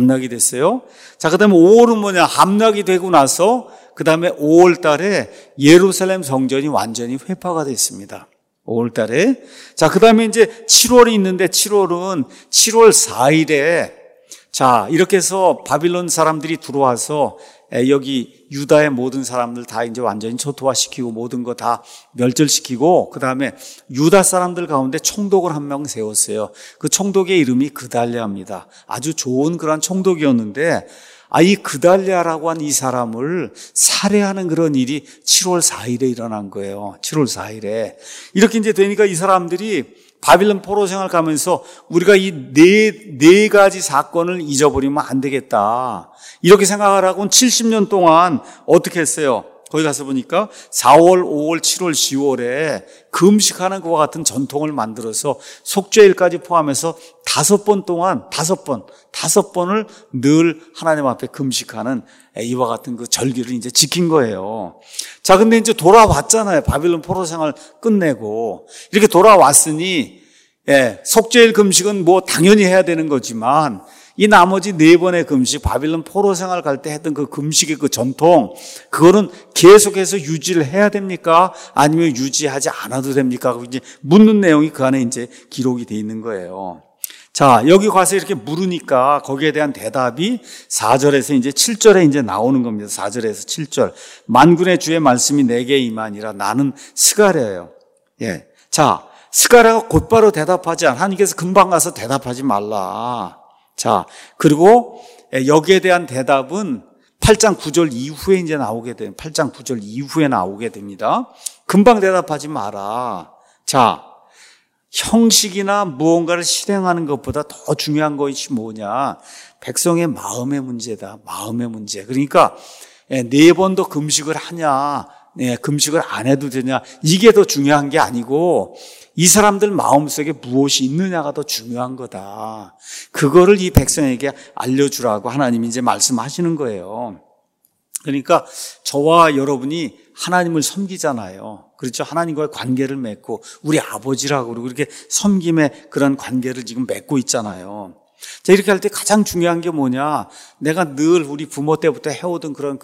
자, 그 다음에 5월은 뭐냐? 함락이 되고 나서 그 다음에 5월 달에 예루살렘 성전이 완전히 회파가 됐습니다. 5월 달에. 자, 그 다음에 이제 7월이 있는데 7월은 7월 4일에 자, 이렇게 해서 바빌론 사람들이 들어와서 여기 유다의 모든 사람들 다 이제 완전히 초토화시키고 모든 거 다 멸절시키고 그 다음에 유다 사람들 가운데 총독을 한 명 세웠어요. 그 총독의 이름이 그달랴입니다. 아주 좋은 그런 총독이었는데 이 그달랴라고 한 이 사람을 살해하는 그런 일이 7월 4일에 일어난 거예요. 7월 4일에. 이렇게 이제 되니까 이 사람들이 바빌론 포로 생활 가면서 우리가 이 네 가지 사건을 잊어버리면 안 되겠다. 이렇게 생각을 하고는 70년 동안 어떻게 했어요? 거기 가서 보니까 4월, 5월, 7월, 10월에 금식하는 것과 같은 전통을 만들어서 속죄일까지 포함해서 5번을 늘 하나님 앞에 금식하는 이와 같은 그 절기를 이제 지킨 거예요. 자, 근데 이제 돌아왔잖아요. 바빌론 포로 생활 끝내고. 이렇게 돌아왔으니, 속죄일 금식은 뭐 당연히 해야 되는 거지만, 이 나머지 4번의 금식, 바빌론 포로 생활 갈 때 했던 그 금식의 그 전통, 그거는 계속해서 유지를 해야 됩니까? 아니면 유지하지 않아도 됩니까? 이제 묻는 내용이 그 안에 이제 기록이 돼 있는 거예요. 자, 여기 가서 이렇게 물으니까 거기에 대한 대답이 4절에서 이제 7절에 이제 나오는 겁니다. 4절에서 7절. 만군의 주의 말씀이 내게 임하니라. 나는 스가랴예요. 자, 스가랴가 곧바로 대답하지 않아. 하나님께서 금방 가서 대답하지 말라. 자, 그리고 여기에 대한 대답은 8장 9절 이후에 이제 나오게 돼요. 8장 9절 이후에 나오게 됩니다. 금방 대답하지 마라. 자, 형식이나 무언가를 실행하는 것보다 더 중요한 것이 뭐냐? 백성의 마음의 문제다. 마음의 문제. 그러니까 4번도 금식을 하냐? 금식을 안 해도 되냐? 이게 더 중요한 게 아니고 이 사람들 마음속에 무엇이 있느냐가 더 중요한 거다. 그거를 이 백성에게 알려주라고 하나님이 이제 말씀하시는 거예요. 그러니까 저와 여러분이 하나님을 섬기잖아요. 그렇죠? 하나님과의 관계를 맺고 우리 아버지라고 그러고 이렇게 섬김의 그런 관계를 지금 맺고 있잖아요. 자, 이렇게 할 때 가장 중요한 게 뭐냐? 내가 늘 우리 부모 때부터 해오던 그런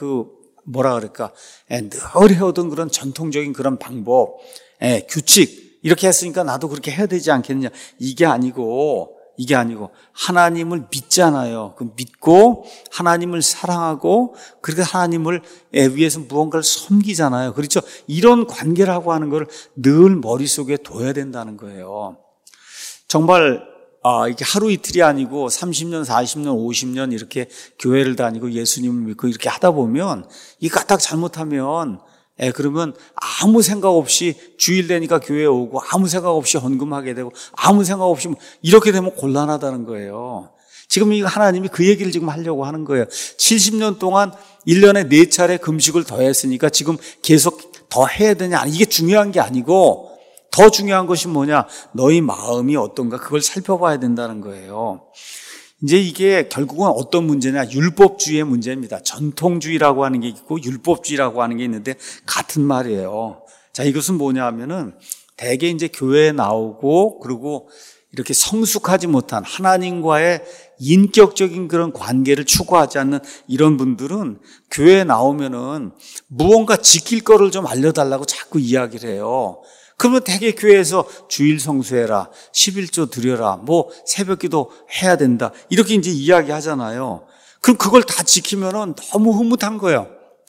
늘 해오던 그런 전통적인 그런 방법, 규칙, 이렇게 했으니까 나도 그렇게 해야 되지 않겠느냐. 이게 아니고 하나님을 믿잖아요. 그 믿고 하나님을 사랑하고 그렇게 하나님을 위해서 무언가를 섬기잖아요. 그렇죠? 이런 관계라고 하는 걸 늘 머릿속에 둬야 된다는 거예요. 정말 이게 하루 이틀이 아니고 30년, 40년, 50년 이렇게 교회를 다니고 예수님을 믿고 이렇게 하다 보면 이 까딱 잘못하면 그러면 아무 생각 없이 주일 되니까 교회에 오고 아무 생각 없이 헌금하게 되고 아무 생각 없이 이렇게 되면 곤란하다는 거예요. 지금 이 하나님이 그 얘기를 지금 하려고 하는 거예요. 70년 동안 1년에 4차례 금식을 더 했으니까 지금 계속 더 해야 되냐. 이게 중요한 게 아니고 더 중요한 것이 뭐냐. 너희 마음이 어떤가 그걸 살펴봐야 된다는 거예요. 이제 이게 결국은 어떤 문제냐. 율법주의의 문제입니다. 전통주의라고 하는 게 있고 율법주의라고 하는 게 있는데 같은 말이에요. 자, 이것은 뭐냐 하면은 대개 이제 교회에 나오고 그리고 이렇게 성숙하지 못한 하나님과의 인격적인 그런 관계를 추구하지 않는 이런 분들은 교회에 나오면은 무언가 지킬 거를 좀 알려달라고 자꾸 이야기를 해요. 그러면 대개 교회에서 주일 성수해라, 11조 드려라, 새벽기도 해야 된다 이렇게 이제 이야기하잖아요. 그럼 그걸 다 지키면은 너무 흐뭇한 거예요.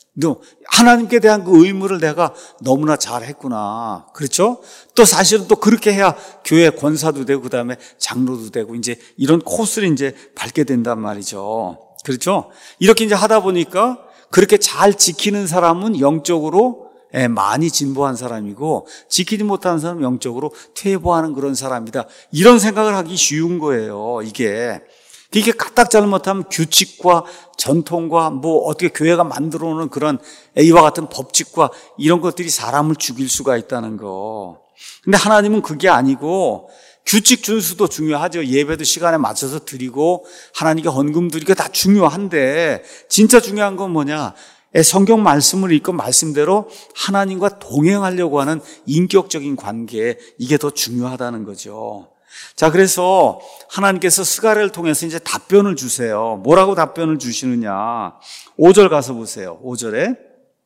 하나님께 대한 그 의무를 내가 너무나 잘했구나. 그렇죠? 또 사실은 또 그렇게 해야 교회 권사도 되고 그다음에 장로도 되고 이제 이런 코스를 이제 밟게 된단 말이죠. 그렇죠? 이렇게 이제 하다 보니까 그렇게 잘 지키는 사람은 영적으로 많이 진보한 사람이고 지키지 못하는 사람은 영적으로 퇴보하는 그런 사람이다. 이런 생각을 하기 쉬운 거예요. 이게 까딱 잘못하면 규칙과 전통과 어떻게 교회가 만들어 놓은 그런 이와 같은 법칙과 이런 것들이 사람을 죽일 수가 있다는 거. 근데 하나님은 그게 아니고 규칙 준수도 중요하죠. 예배도 시간에 맞춰서 드리고 하나님께 헌금 드리고 다 중요한데 진짜 중요한 건 뭐냐? 성경 말씀을 읽고 말씀대로 하나님과 동행하려고 하는 인격적인 관계, 이게 더 중요하다는 거죠. 자, 그래서 하나님께서 스가랴를 통해서 이제 답변을 주세요. 뭐라고 답변을 주시느냐? 5절 가서 보세요. 5절에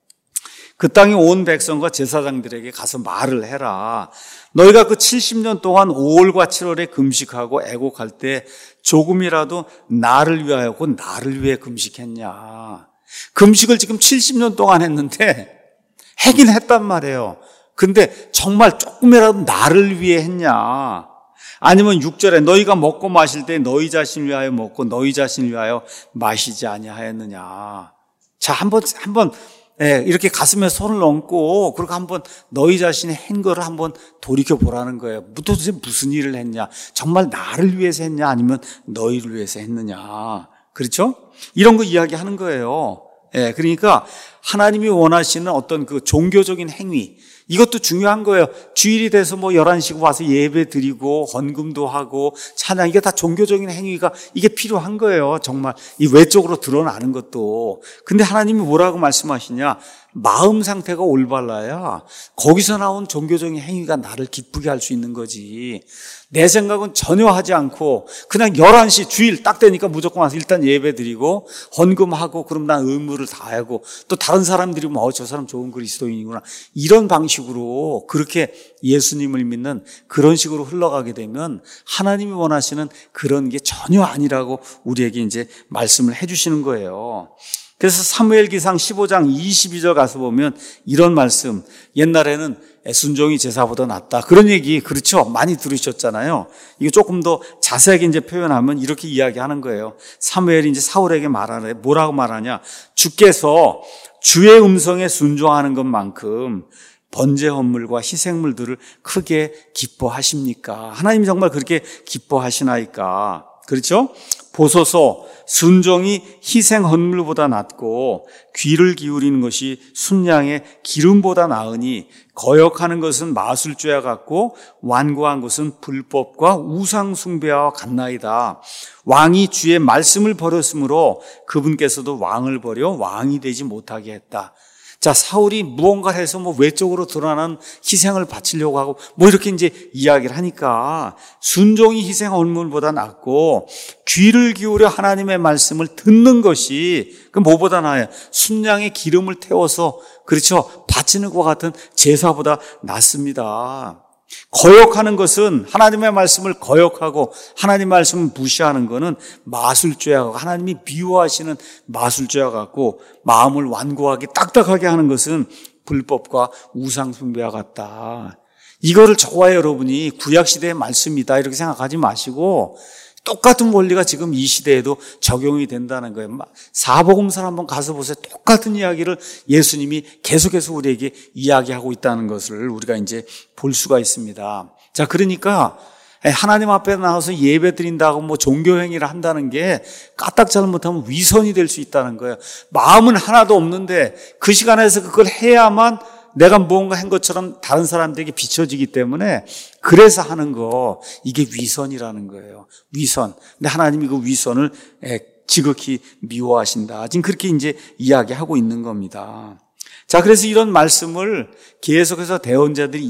그 땅에 온 백성과 제사장들에게 가서 말을 해라. 너희가 그 70년 동안 5월과 7월에 금식하고 애곡할 때 조금이라도 나를 위하여 곧 나를 위해 금식했냐? 금식을 지금 70년 동안 했는데 하긴 했단 말이에요. 근데 정말 조금이라도 나를 위해 했냐? 아니면 6절에 너희가 먹고 마실 때 너희 자신을 위하여 먹고 너희 자신을 위하여 마시지 아니하였느냐? 자, 한번 이렇게 가슴에 손을 얹고 그리고 한번 너희 자신이 한 거를 한번 돌이켜 보라는 거예요. 도대체 무슨 일을 했냐? 정말 나를 위해서 했냐? 아니면 너희를 위해서 했느냐? 그렇죠? 이런 거 이야기하는 거예요. 그러니까 하나님이 원하시는 어떤 그 종교적인 행위, 이것도 중요한 거예요. 주일이 돼서 11시고 와서 예배 드리고 헌금도 하고 찬양, 이게 다 종교적인 행위가 이게 필요한 거예요. 정말 이 외적으로 드러나는 것도. 근데 하나님이 뭐라고 말씀하시냐? 마음 상태가 올바라야 거기서 나온 종교적인 행위가 나를 기쁘게 할 수 있는 거지. 내 생각은 전혀 하지 않고 그냥 11시 주일 딱 되니까 무조건 와서 일단 예배 드리고 헌금하고 그럼 난 의무를 다하고 또 다른 사람들이 저 사람 좋은 그리스도인이구나 이런 방식으로 그렇게 예수님을 믿는 그런 식으로 흘러가게 되면 하나님이 원하시는 그런 게 전혀 아니라고 우리에게 이제 말씀을 해주시는 거예요. 그래서 사무엘기상 15장 22절 가서 보면 이런 말씀, 옛날에는 순종이 제사보다 낫다. 그런 얘기, 그렇죠? 많이 들으셨잖아요. 이거 조금 더 자세하게 이제 표현하면 이렇게 이야기하는 거예요. 사무엘이 이제 사울에게 말하네. 뭐라고 말하냐? 주께서 주의 음성에 순종하는 것만큼 번제 헌물과 희생물들을 크게 기뻐하십니까? 하나님이 정말 그렇게 기뻐하시나이까? 그렇죠? 보소서, 순종이 희생 헌물보다 낫고 귀를 기울이는 것이 순양의 기름보다 나으니 거역하는 것은 마술죄와 같고 완고한 것은 불법과 우상 숭배와 같나이다. 왕이 주의 말씀을 버렸으므로 그분께서도 왕을 버려 왕이 되지 못하게 했다. 자, 사울이 무언가를 해서 외적으로 드러나는 희생을 바치려고 하고 이렇게 이제 이야기를 하니까 순종이 희생 헌물보다 낫고 귀를 기울여 하나님의 말씀을 듣는 것이 그 뭐보다 나아요? 순양의 기름을 태워서 그렇죠, 바치는 것 같은 제사보다 낫습니다. 거역하는 것은 하나님의 말씀을 거역하고 하나님의 말씀을 무시하는 것은 마술죄와 같고 하나님이 미워하시는 마술죄와 같고 마음을 완고하게 딱딱하게 하는 것은 불법과 우상 숭배와 같다. 이거를 저와 여러분이 구약시대의 말씀이다 이렇게 생각하지 마시고 똑같은 원리가 지금 이 시대에도 적용이 된다는 거예요. 사복음서를 한번 가서 보세요. 똑같은 이야기를 예수님이 계속해서 우리에게 이야기하고 있다는 것을 우리가 이제 볼 수가 있습니다. 자, 그러니까 하나님 앞에 나와서 예배 드린다고 종교 행위를 한다는 게 까딱 잘못하면 위선이 될 수 있다는 거예요. 마음은 하나도 없는데 그 시간에서 그걸 해야만 내가 무언가 한 것처럼 다른 사람들에게 비춰지기 때문에 그래서 하는 거, 이게 위선이라는 거예요. 위선. 근데 하나님이 그 위선을 지극히 미워하신다. 지금 그렇게 이제 이야기하고 있는 겁니다. 자, 그래서 이런 말씀을 계속해서 대언자들이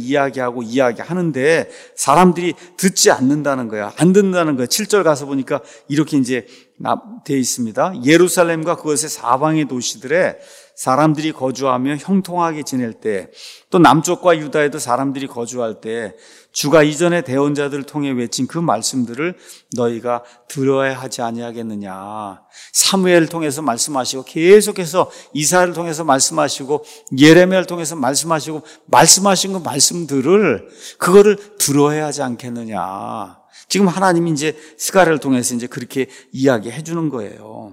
이야기하는데 사람들이 듣지 않는다는 거야. 안 듣는다는 거야. 7절 가서 보니까 이렇게 이제 되어 있습니다. 예루살렘과 그것의 사방의 도시들에 사람들이 거주하며 형통하게 지낼 때, 또 남쪽과 유다에도 사람들이 거주할 때 주가 이전에 대언자들을 통해 외친 그 말씀들을 너희가 들어야 하지 아니하겠느냐. 사무엘을 통해서 말씀하시고 계속해서 이사야를 통해서 말씀하시고 예레미야를 통해서 말씀하시고 말씀하신 그 말씀들을 그거를 들어야 하지 않겠느냐. 지금 하나님이 이제 스가랴를 통해서 이제 그렇게 이야기해 주는 거예요.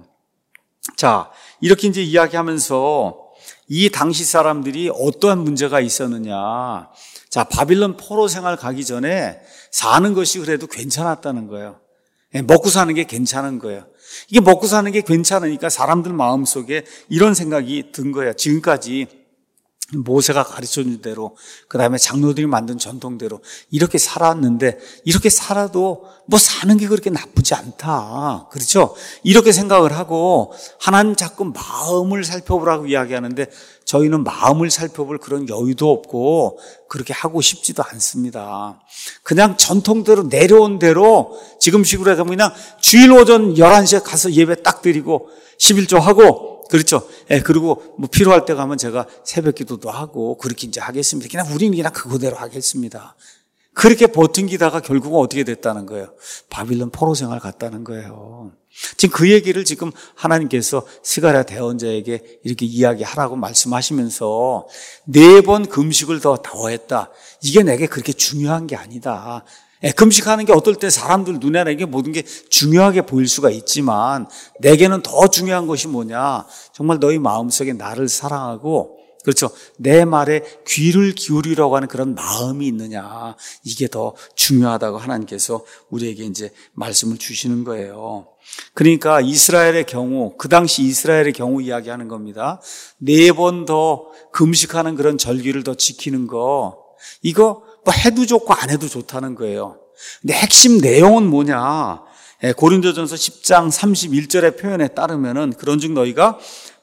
자, 이렇게 이제 이야기하면서 이 당시 사람들이 어떠한 문제가 있었느냐. 자, 바빌론 포로 생활 가기 전에 사는 것이 그래도 괜찮았다는 거예요. 먹고 사는 게 괜찮은 거예요. 이게 먹고 사는 게 괜찮으니까 사람들 마음속에 이런 생각이 든 거예요. 지금까지 모세가 가르쳐준 대로, 그 다음에 장로들이 만든 전통대로 이렇게 살았는데 이렇게 살아도 사는 게 그렇게 나쁘지 않다. 그렇죠? 이렇게 생각을 하고 하나님 자꾸 마음을 살펴보라고 이야기하는데 저희는 마음을 살펴볼 그런 여유도 없고 그렇게 하고 싶지도 않습니다. 그냥 전통대로 내려온 대로 지금식으로 해서 그냥 주일 오전 11시에 가서 예배 딱 드리고 11조 하고 그렇죠. 그리고 필요할 때 가면 제가 새벽 기도도 하고 그렇게 이제 하겠습니다. 그냥 우리는 그냥 그거대로 하겠습니다. 그렇게 버팅기다가 결국은 어떻게 됐다는 거예요? 바빌론 포로 생활 갔다는 거예요. 지금 그 얘기를 지금 하나님께서 스가랴 대언자에게 이렇게 이야기하라고 말씀하시면서 4번 금식을 더했다. 이게 내게 그렇게 중요한 게 아니다. 금식하는 게 어떨 때 사람들 눈에는 이게 모든 게 중요하게 보일 수가 있지만 내게는 더 중요한 것이 뭐냐. 정말 너희 마음속에 나를 사랑하고 그렇죠. 내 말에 귀를 기울이려고 하는 그런 마음이 있느냐. 이게 더 중요하다고 하나님께서 우리에게 이제 말씀을 주시는 거예요. 그러니까 이스라엘의 경우, 그 당시 이스라엘의 경우 이야기하는 겁니다. 4번 더 금식하는 그런 절기를 더 지키는 거. 이거 해도 좋고 안 해도 좋다는 거예요. 근데 핵심 내용은 뭐냐? 고린도전서 10장 31절의 표현에 따르면은 그런즉 너희가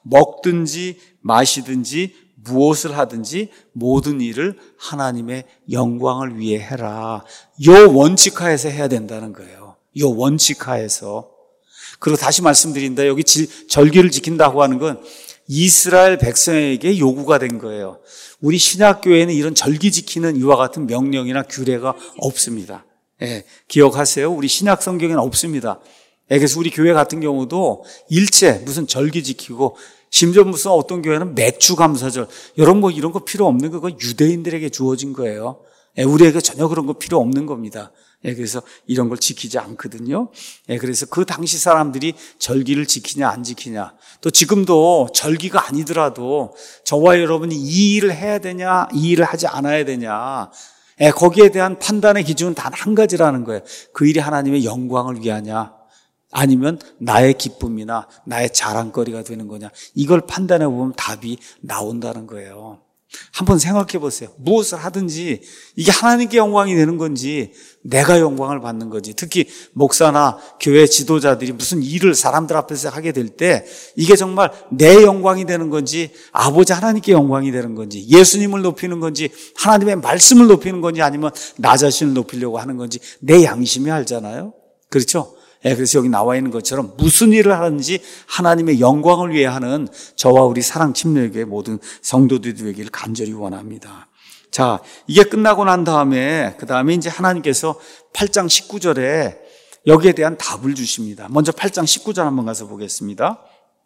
먹든지 마시든지 무엇을 하든지 모든 일을 하나님의 영광을 위해 해라. 요 원칙하에서 해야 된다는 거예요. 요 원칙하에서. 그리고 다시 말씀드린다. 여기 절기를 지킨다고 하는 건 이스라엘 백성에게 요구가 된 거예요. 우리 신약교회에는 이런 절기 지키는 이와 같은 명령이나 규례가 없습니다. 기억하세요. 우리 신약 성경에는 없습니다. 그래서 우리 교회 같은 경우도 일체 무슨 절기 지키고 심지어 무슨 어떤 교회는 맥주 감사절 이런 거 필요 없는 거 그건 유대인들에게 주어진 거예요. 우리에게 전혀 그런 거 필요 없는 겁니다. 그래서 이런 걸 지키지 않거든요. 그래서 그 당시 사람들이 절기를 지키냐 안 지키냐, 또 지금도 절기가 아니더라도 저와 여러분이 이 일을 해야 되냐 이 일을 하지 않아야 되냐, 거기에 대한 판단의 기준은 단 한 가지라는 거예요. 그 일이 하나님의 영광을 위하냐 아니면 나의 기쁨이나 나의 자랑거리가 되는 거냐. 이걸 판단해 보면 답이 나온다는 거예요. 한번 생각해 보세요. 무엇을 하든지 이게 하나님께 영광이 되는 건지 내가 영광을 받는 건지, 특히 목사나 교회 지도자들이 무슨 일을 사람들 앞에서 하게 될 때 이게 정말 내 영광이 되는 건지 아버지 하나님께 영광이 되는 건지, 예수님을 높이는 건지 하나님의 말씀을 높이는 건지 아니면 나 자신을 높이려고 하는 건지 내 양심이 알잖아요. 그렇죠? 그래서 여기 나와 있는 것처럼 무슨 일을 하든지 하나님의 영광을 위해 하는 저와 우리 사랑 침례교회 모든 성도들이 되기를 간절히 원합니다. 자, 이게 끝나고 난 다음에 그 다음에 이제 하나님께서 8장 19절에 여기에 대한 답을 주십니다. 먼저 8장 19절 한번 가서 보겠습니다.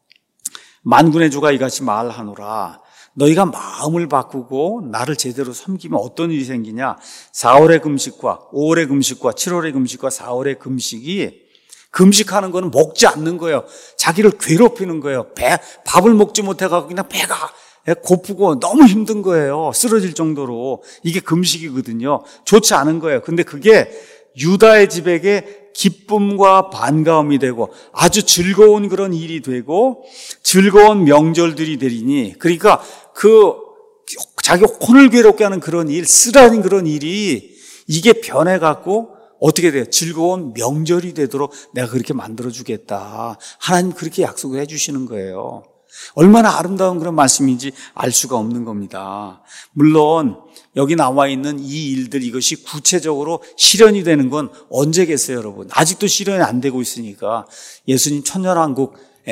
만군의 주가 이같이 말하노라. 너희가 마음을 바꾸고 나를 제대로 섬기면 어떤 일이 생기냐? 4월의 금식과 5월의 금식과 7월의 금식과 4월의 금식이, 금식하는 거는 먹지 않는 거예요. 자기를 괴롭히는 거예요. 밥을 먹지 못해가지고 그냥 배가 고프고 너무 힘든 거예요. 쓰러질 정도로. 이게 금식이거든요. 좋지 않은 거예요. 근데 그게 유다의 집에게 기쁨과 반가움이 되고 아주 즐거운 그런 일이 되고 즐거운 명절들이 되리니, 그러니까 그 자기 혼을 괴롭게 하는 그런 일, 쓰라린 그런 일이 이게 변해갖고 어떻게 돼요? 즐거운 명절이 되도록 내가 그렇게 만들어주겠다. 하나님 그렇게 약속을 해주시는 거예요. 얼마나 아름다운 그런 말씀인지 알 수가 없는 겁니다. 물론 여기 나와 있는 이 일들, 이것이 구체적으로 실현이 되는 건 언제겠어요, 여러분? 아직도 실현이 안 되고 있으니까 예수님 천년왕국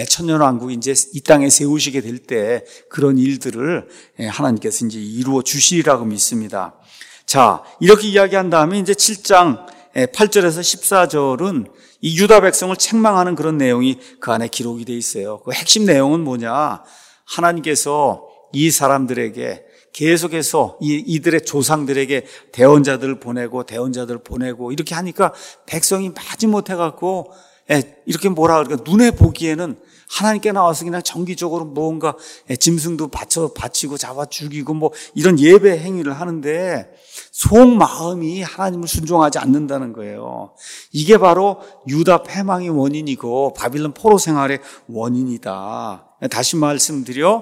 이제 이 땅에 세우시게 될 때 그런 일들을 하나님께서 이제 이루어 주시리라고 믿습니다. 자, 이렇게 이야기한 다음에 이제 7장 8절에서 14절은 이 유다 백성을 책망하는 그런 내용이 그 안에 기록이 돼 있어요. 그 핵심 내용은 뭐냐? 하나님께서 이 사람들에게 계속해서 이들의 조상들에게 대언자들을 보내고 이렇게 하니까 백성이 마지못해 갖고 이렇게 뭐라 그럴까, 눈에 보기에는 하나님께 나와서 그냥 정기적으로 뭔가 짐승도 바치고 잡아 죽이고 뭐 이런 예배 행위를 하는데 속마음이 하나님을 순종하지 않는다는 거예요. 이게 바로 유다 패망의 원인이고 바빌론 포로 생활의 원인이다. 다시 말씀드려,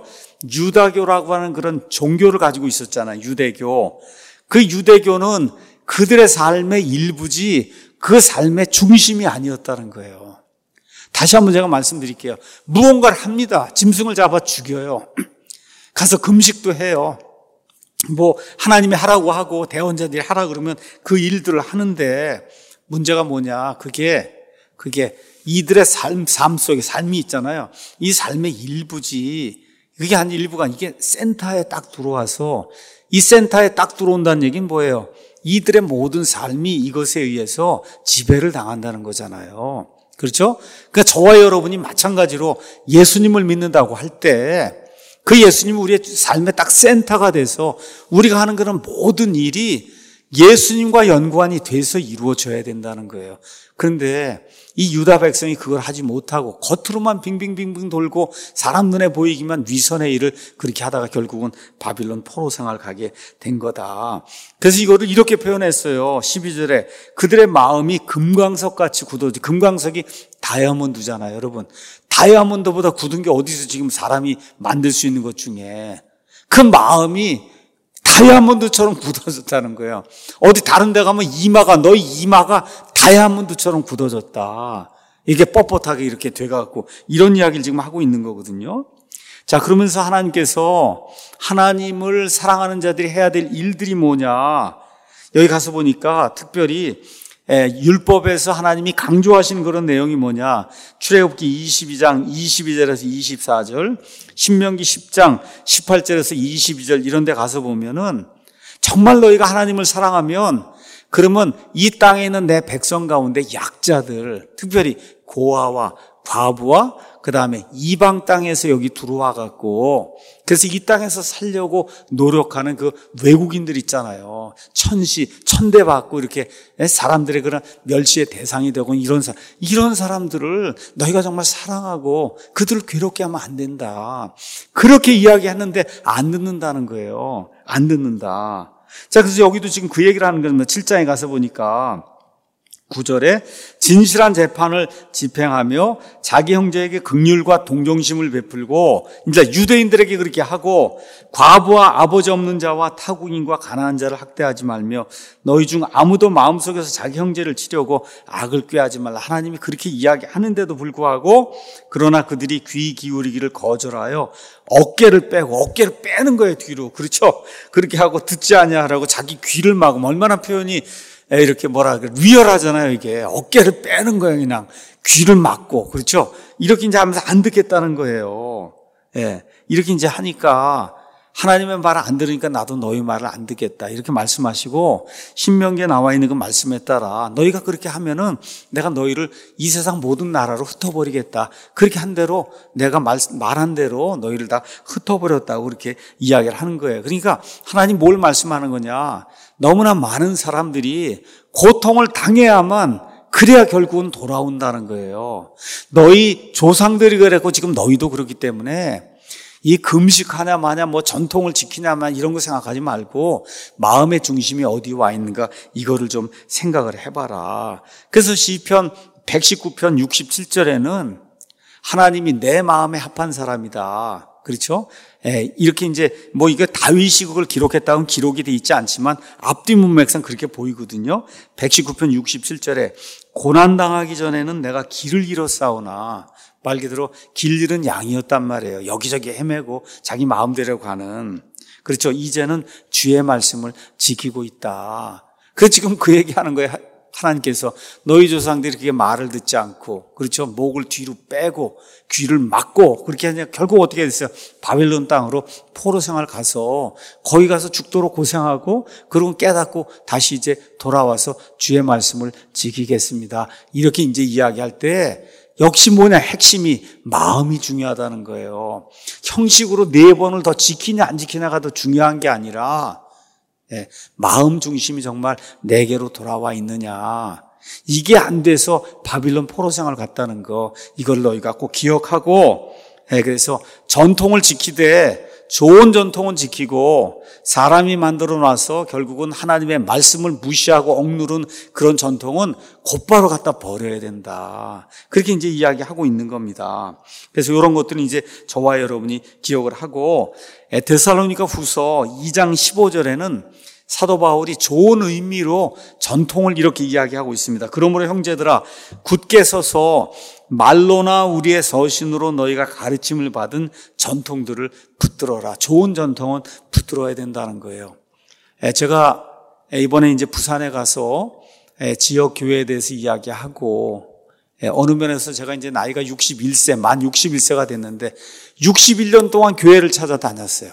유다교라고 하는 그런 종교를 가지고 있었잖아요. 유대교. 그 유대교는 그들의 삶의 일부지 그 삶의 중심이 아니었다는 거예요. 다시 한번 제가 말씀드릴게요. 무언가를 합니다. 짐승을 잡아 죽여요. 가서 금식도 해요. 뭐 하나님이 하라고 하고 대언자들이 하라 그러면 그 일들을 하는데 문제가 뭐냐? 그게 이들의 삶 속에 삶이 있잖아요. 이 삶의 일부지. 그게 한 일부가 이게 센터에 딱 들어와서, 이 센터에 딱 들어온다는 얘기는 뭐예요? 이들의 모든 삶이 이것에 의해서 지배를 당한다는 거잖아요. 그렇죠? 그러니까 저와 여러분이 마찬가지로 예수님을 믿는다고 할 때 그 예수님은 우리의 삶의 딱 센터가 돼서 우리가 하는 그런 모든 일이 예수님과 연관이 돼서 이루어져야 된다는 거예요. 그런데 이 유다 백성이 그걸 하지 못하고 겉으로만 빙빙빙빙 돌고 사람 눈에 보이기만 위선의 일을 그렇게 하다가 결국은 바빌론 포로 생활 가게 된 거다. 그래서 이거를 이렇게 표현했어요. 12절에 그들의 마음이 금광석같이 굳어지. 금광석이 다이아몬드잖아요, 여러분. 다이아몬드보다 굳은 게 어디서 지금 사람이 만들 수 있는 것 중에. 그 마음이 다이아몬드처럼 굳어졌다는 거예요. 어디 다른 데 가면 너희 이마가 다이아몬드처럼 굳어졌다. 이게 뻣뻣하게 이렇게 돼갖고 이런 이야기를 지금 하고 있는 거거든요. 자, 그러면서 하나님께서 하나님을 사랑하는 자들이 해야 될 일들이 뭐냐. 여기 가서 보니까 특별히 율법에서 하나님이 강조하시는 그런 내용이 뭐냐. 출애굽기 22장 22절에서 24절, 신명기 10장 18절에서 22절 이런 데 가서 보면은 정말 너희가 하나님을 사랑하면 그러면 이 땅에 있는 내 백성 가운데 약자들, 특별히 고아와 과부와 그 다음에 이방 땅에서 여기 들어와 갖고 그래서 이 땅에서 살려고 노력하는 그 외국인들 있잖아요. 천대받고 이렇게 사람들의 그런 멸시의 대상이 되고 이런 사람들을 너희가 정말 사랑하고 그들을 괴롭게 하면 안 된다. 그렇게 이야기했는데 안 듣는다는 거예요. 안 듣는다. 자, 그래서 여기도 지금 그 얘기를 하는 겁니다. 7장에 가서 보니까 9절에 진실한 재판을 집행하며 자기 형제에게 긍휼과 동정심을 베풀고, 이제 유대인들에게 그렇게 하고, 과부와 아버지 없는 자와 타국인과 가난한 자를 학대하지 말며 너희 중 아무도 마음속에서 자기 형제를 치려고 악을 꾀하지 말라. 하나님이 그렇게 이야기하는데도 불구하고 그러나 그들이 귀 기울이기를 거절하여 어깨를 빼는 거예요, 뒤로. 그렇죠? 그렇게 하고 듣지 아니하라고 자기 귀를 막으면 얼마나 표현이 이렇게 리얼하잖아요. 이게 어깨를 빼는 거예요. 그냥 귀를 막고. 그렇죠? 이렇게 이제 하면서 안 듣겠다는 거예요. 예, 이렇게 이제 하니까 하나님의 말을 안 들으니까 나도 너희 말을 안 듣겠다, 이렇게 말씀하시고, 신명기에 나와 있는 그 말씀에 따라 너희가 그렇게 하면은 내가 너희를 이 세상 모든 나라로 흩어버리겠다, 그렇게 한 대로 내가 말한 대로 너희를 다 흩어버렸다고 그렇게 이야기를 하는 거예요. 그러니까 하나님 뭘 말씀하는 거냐, 너무나 많은 사람들이 고통을 당해야만 그래야 결국은 돌아온다는 거예요. 너희 조상들이 그랬고 지금 너희도 그렇기 때문에 이 금식하냐 마냐 전통을 지키냐만 이런 거 생각하지 말고 마음의 중심이 어디 와 있는가, 이거를 좀 생각을 해봐라. 그래서 시편 119편 67절에는 하나님이 내 마음에 합한 사람이다, 그렇죠? 이렇게 이제 이거 다윗이 그걸 기록했다고는 기록이 돼 있지 않지만 앞뒤 문맥상 그렇게 보이거든요. 119편 67절에 고난당하기 전에는 내가 길을 잃었사오나, 말 그대로 길 잃은 양이었단 말이에요. 여기저기 헤매고 자기 마음대로 가는. 그렇죠. 이제는 주의 말씀을 지키고 있다. 그 지금 그 얘기하는 거예요. 하나님께서 너희 조상들이 그렇게 말을 듣지 않고, 그렇죠, 목을 뒤로 빼고 귀를 막고 그렇게 하니까 결국 어떻게 됐어요? 바벨론 땅으로 포로 생활 가서 거기 가서 죽도록 고생하고, 그러고 깨닫고 다시 이제 돌아와서 주의 말씀을 지키겠습니다, 이렇게 이제 이야기할 때 역시 핵심이 마음이 중요하다는 거예요. 형식으로 4번을 더 지키냐 안 지키냐가 더 중요한 게 아니라 마음 중심이 정말 내게로 돌아와 있느냐, 이게 안 돼서 바빌론 포로 생활을 갔다는 거, 이걸 너희가 꼭 기억하고, 그래서 전통을 지키되 좋은 전통은 지키고, 사람이 만들어 놔서 결국은 하나님의 말씀을 무시하고 억누른 그런 전통은 곧바로 갖다 버려야 된다, 그렇게 이제 이야기하고 있는 겁니다. 그래서 이런 것들은 이제 저와 여러분이 기억을 하고, 데살로니가 후서 2장 15절에는 사도 바울이 좋은 의미로 전통을 이렇게 이야기하고 있습니다. 그러므로 형제들아, 굳게 서서 말로나 우리의 서신으로 너희가 가르침을 받은 전통들을 붙들어라. 좋은 전통은 붙들어야 된다는 거예요. 제가 이번에 이제 부산에 가서 지역 교회에 대해서 이야기하고, 어느 면에서 제가 이제 나이가 만 61세가 됐는데 61년 동안 교회를 찾아다녔어요.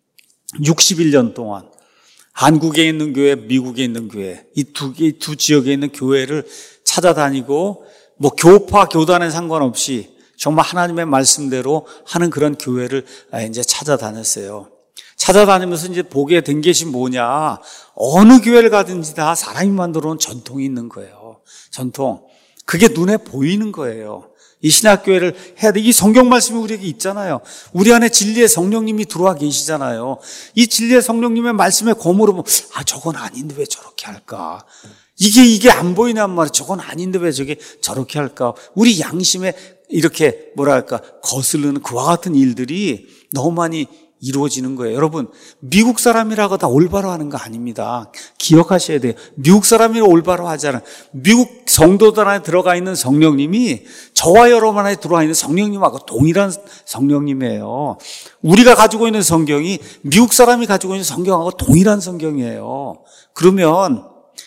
61년 동안. 한국에 있는 교회, 미국에 있는 교회, 이 두 지역에 있는 교회를 찾아다니고, 교파, 교단에 상관없이 정말 하나님의 말씀대로 하는 그런 교회를 이제 찾아다녔어요. 찾아다니면서 이제 보게 된 것이 뭐냐, 어느 교회를 가든지 다 사람이 만들어 놓은 전통이 있는 거예요. 전통. 그게 눈에 보이는 거예요. 이 신학교회를 해야 돼. 이 성경 말씀이 우리에게 있잖아요. 우리 안에 진리의 성령님이 들어와 계시잖아요. 이 진리의 성령님의 말씀에 거물어 보면, 저건 아닌데 왜 저렇게 할까? 이게 안 보이냔 말이에요. 저건 아닌데 왜 저렇게 할까? 우리 양심에 이렇게 거스르는 그와 같은 일들이 너무 많이 이루어지는 거예요. 여러분, 미국 사람이라고 다 올바로 하는 거 아닙니다. 기억하셔야 돼요. 미국 사람이라고 올바로 하잖아요. 미국 성도들 안에 들어가 있는 성령님이 저와 여러분 안에 들어와 있는 성령님하고 동일한 성령님이에요. 우리가 가지고 있는 성경이 미국 사람이 가지고 있는 성경하고 동일한 성경이에요. 그러면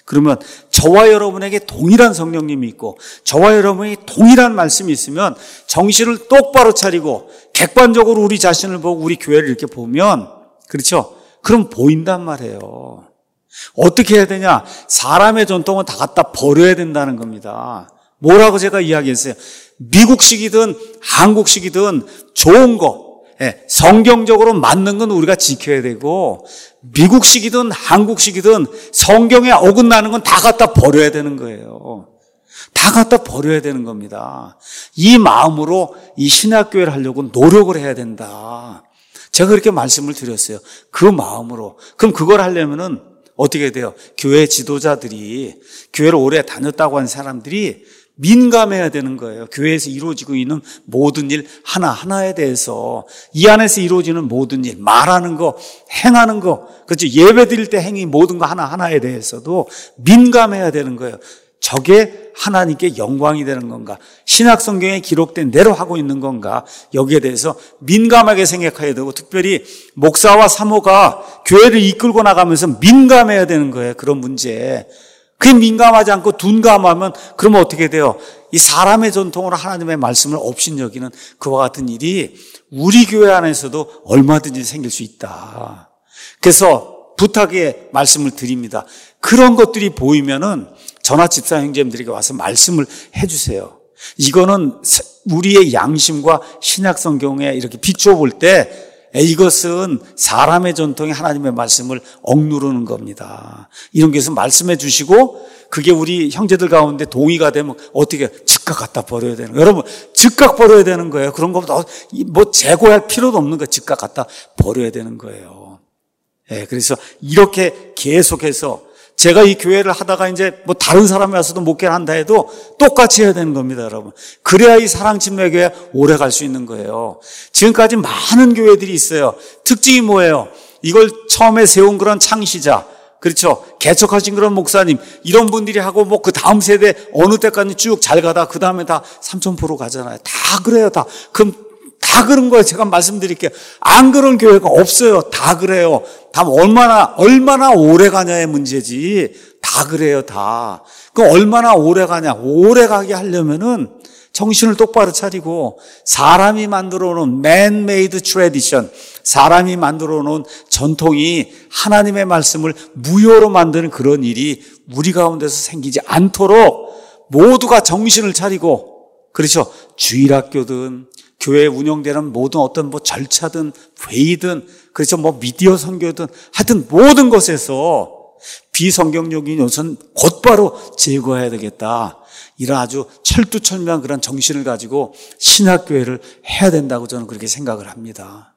저와 여러분에게 동일한 성령님이 있고 저와 여러분에게 동일한 말씀이 있으면 정신을 똑바로 차리고 객관적으로 우리 자신을 보고 우리 교회를 이렇게 보면, 그렇죠? 그럼 보인단 말이에요. 어떻게 해야 되냐? 사람의 전통은 다 갖다 버려야 된다는 겁니다. 뭐라고 제가 이야기했어요? 미국식이든 한국식이든 좋은 거, 성경적으로 맞는 건 우리가 지켜야 되고, 미국식이든 한국식이든 성경에 어긋나는 건 다 갖다 버려야 되는 거예요. 다 갖다 버려야 되는 겁니다. 이 마음으로 이 신학교회를 하려고 노력을 해야 된다. 제가 그렇게 말씀을 드렸어요. 그 마음으로. 그럼 그걸 하려면은 어떻게 돼요? 교회 지도자들이, 교회를 오래 다녔다고 하는 사람들이 민감해야 되는 거예요. 교회에서 이루어지고 있는 모든 일 하나하나에 대해서, 이 안에서 이루어지는 모든 일, 말하는 거, 행하는 거, 그렇죠? 예배 드릴 때 행위 모든 거 하나하나에 대해서도 민감해야 되는 거예요. 저게 하나님께 영광이 되는 건가? 신약 성경에 기록된 대로 하고 있는 건가? 여기에 대해서 민감하게 생각해야 되고, 특별히 목사와 사모가 교회를 이끌고 나가면서 민감해야 되는 거예요. 그런 문제에. 그게 민감하지 않고 둔감하면 그러면 어떻게 돼요? 이 사람의 전통으로 하나님의 말씀을 업신여기는 그와 같은 일이 우리 교회 안에서도 얼마든지 생길 수 있다. 그래서 부탁의 말씀을 드립니다. 그런 것들이 보이면은 전화 집사 형제님들에게 와서 말씀을 해주세요. 이거는 우리의 양심과 신약 성경에 이렇게 비추어 볼 때 이것은 사람의 전통이 하나님의 말씀을 억누르는 겁니다. 이런 것을 말씀해 주시고 그게 우리 형제들 가운데 동의가 되면 어떻게 즉각 갖다 버려야 되는 거예요. 여러분 즉각 버려야 되는 거예요. 그런 거 뭐 재고할 필요도 없는 거 즉각 갖다 버려야 되는 거예요. 그래서 이렇게 계속해서 제가 이 교회를 하다가 이제 뭐 다른 사람이 와서도 목회를 한다 해도 똑같이 해야 되는 겁니다, 여러분. 그래야 이 사랑침례교회 오래 갈 수 있는 거예요. 지금까지 많은 교회들이 있어요. 특징이 뭐예요? 이걸 처음에 세운 그런 창시자, 그렇죠? 개척하신 그런 목사님, 이런 분들이 하고 뭐 그 다음 세대 어느 때까지 쭉 잘 가다 그 다음에 다 3000% 가잖아요. 다 그래요, 다. 그럼 다 그런 거예요. 제가 말씀드릴게요. 안 그런 교회가 없어요. 다 그래요. 다 얼마나 오래 가냐의 문제지. 다 그래요, 다. 그 얼마나 오래 가냐. 오래 가게 하려면은 정신을 똑바로 차리고 사람이 만들어 놓은 man-made tradition, 사람이 만들어 놓은 전통이 하나님의 말씀을 무효로 만드는 그런 일이 우리 가운데서 생기지 않도록 모두가 정신을 차리고, 그렇죠? 주일학교든 교회에 운영되는 모든 어떤 뭐 절차든 회의든, 그렇죠, 뭐 미디어 선교든 하여튼 모든 것에서 비성경적인 요소는 곧바로 제거해야 되겠다. 이런 아주 철두철미한 그런 정신을 가지고 신학교회를 해야 된다고 저는 그렇게 생각을 합니다.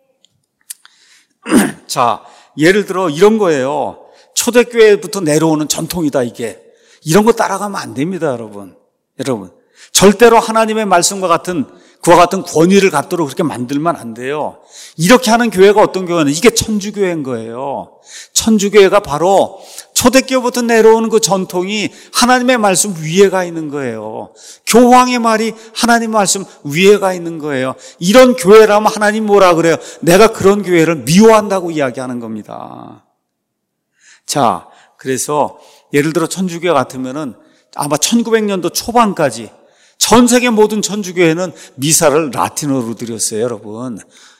자, 예를 들어 이런 거예요. 초대교회부터 내려오는 전통이다, 이게. 이런 거 따라가면 안 됩니다, 여러분. 절대로 하나님의 말씀과 같은 그와 같은 권위를 갖도록 그렇게 만들면 안 돼요. 이렇게 하는 교회가 어떤 교회는 이게 천주교회인 거예요. 천주교회가 바로 초대교회부터 내려오는 그 전통이 하나님의 말씀 위에 가 있는 거예요. 교황의 말이 하나님의 말씀 위에 가 있는 거예요. 이런 교회라면 하나님 뭐라 그래요? 내가 그런 교회를 미워한다고 이야기하는 겁니다. 자, 그래서 예를 들어 천주교회 같으면은 아마 1900년도 초반까지 전 세계 모든 천주교회는 미사를 라틴어로 드렸어요, 여러분.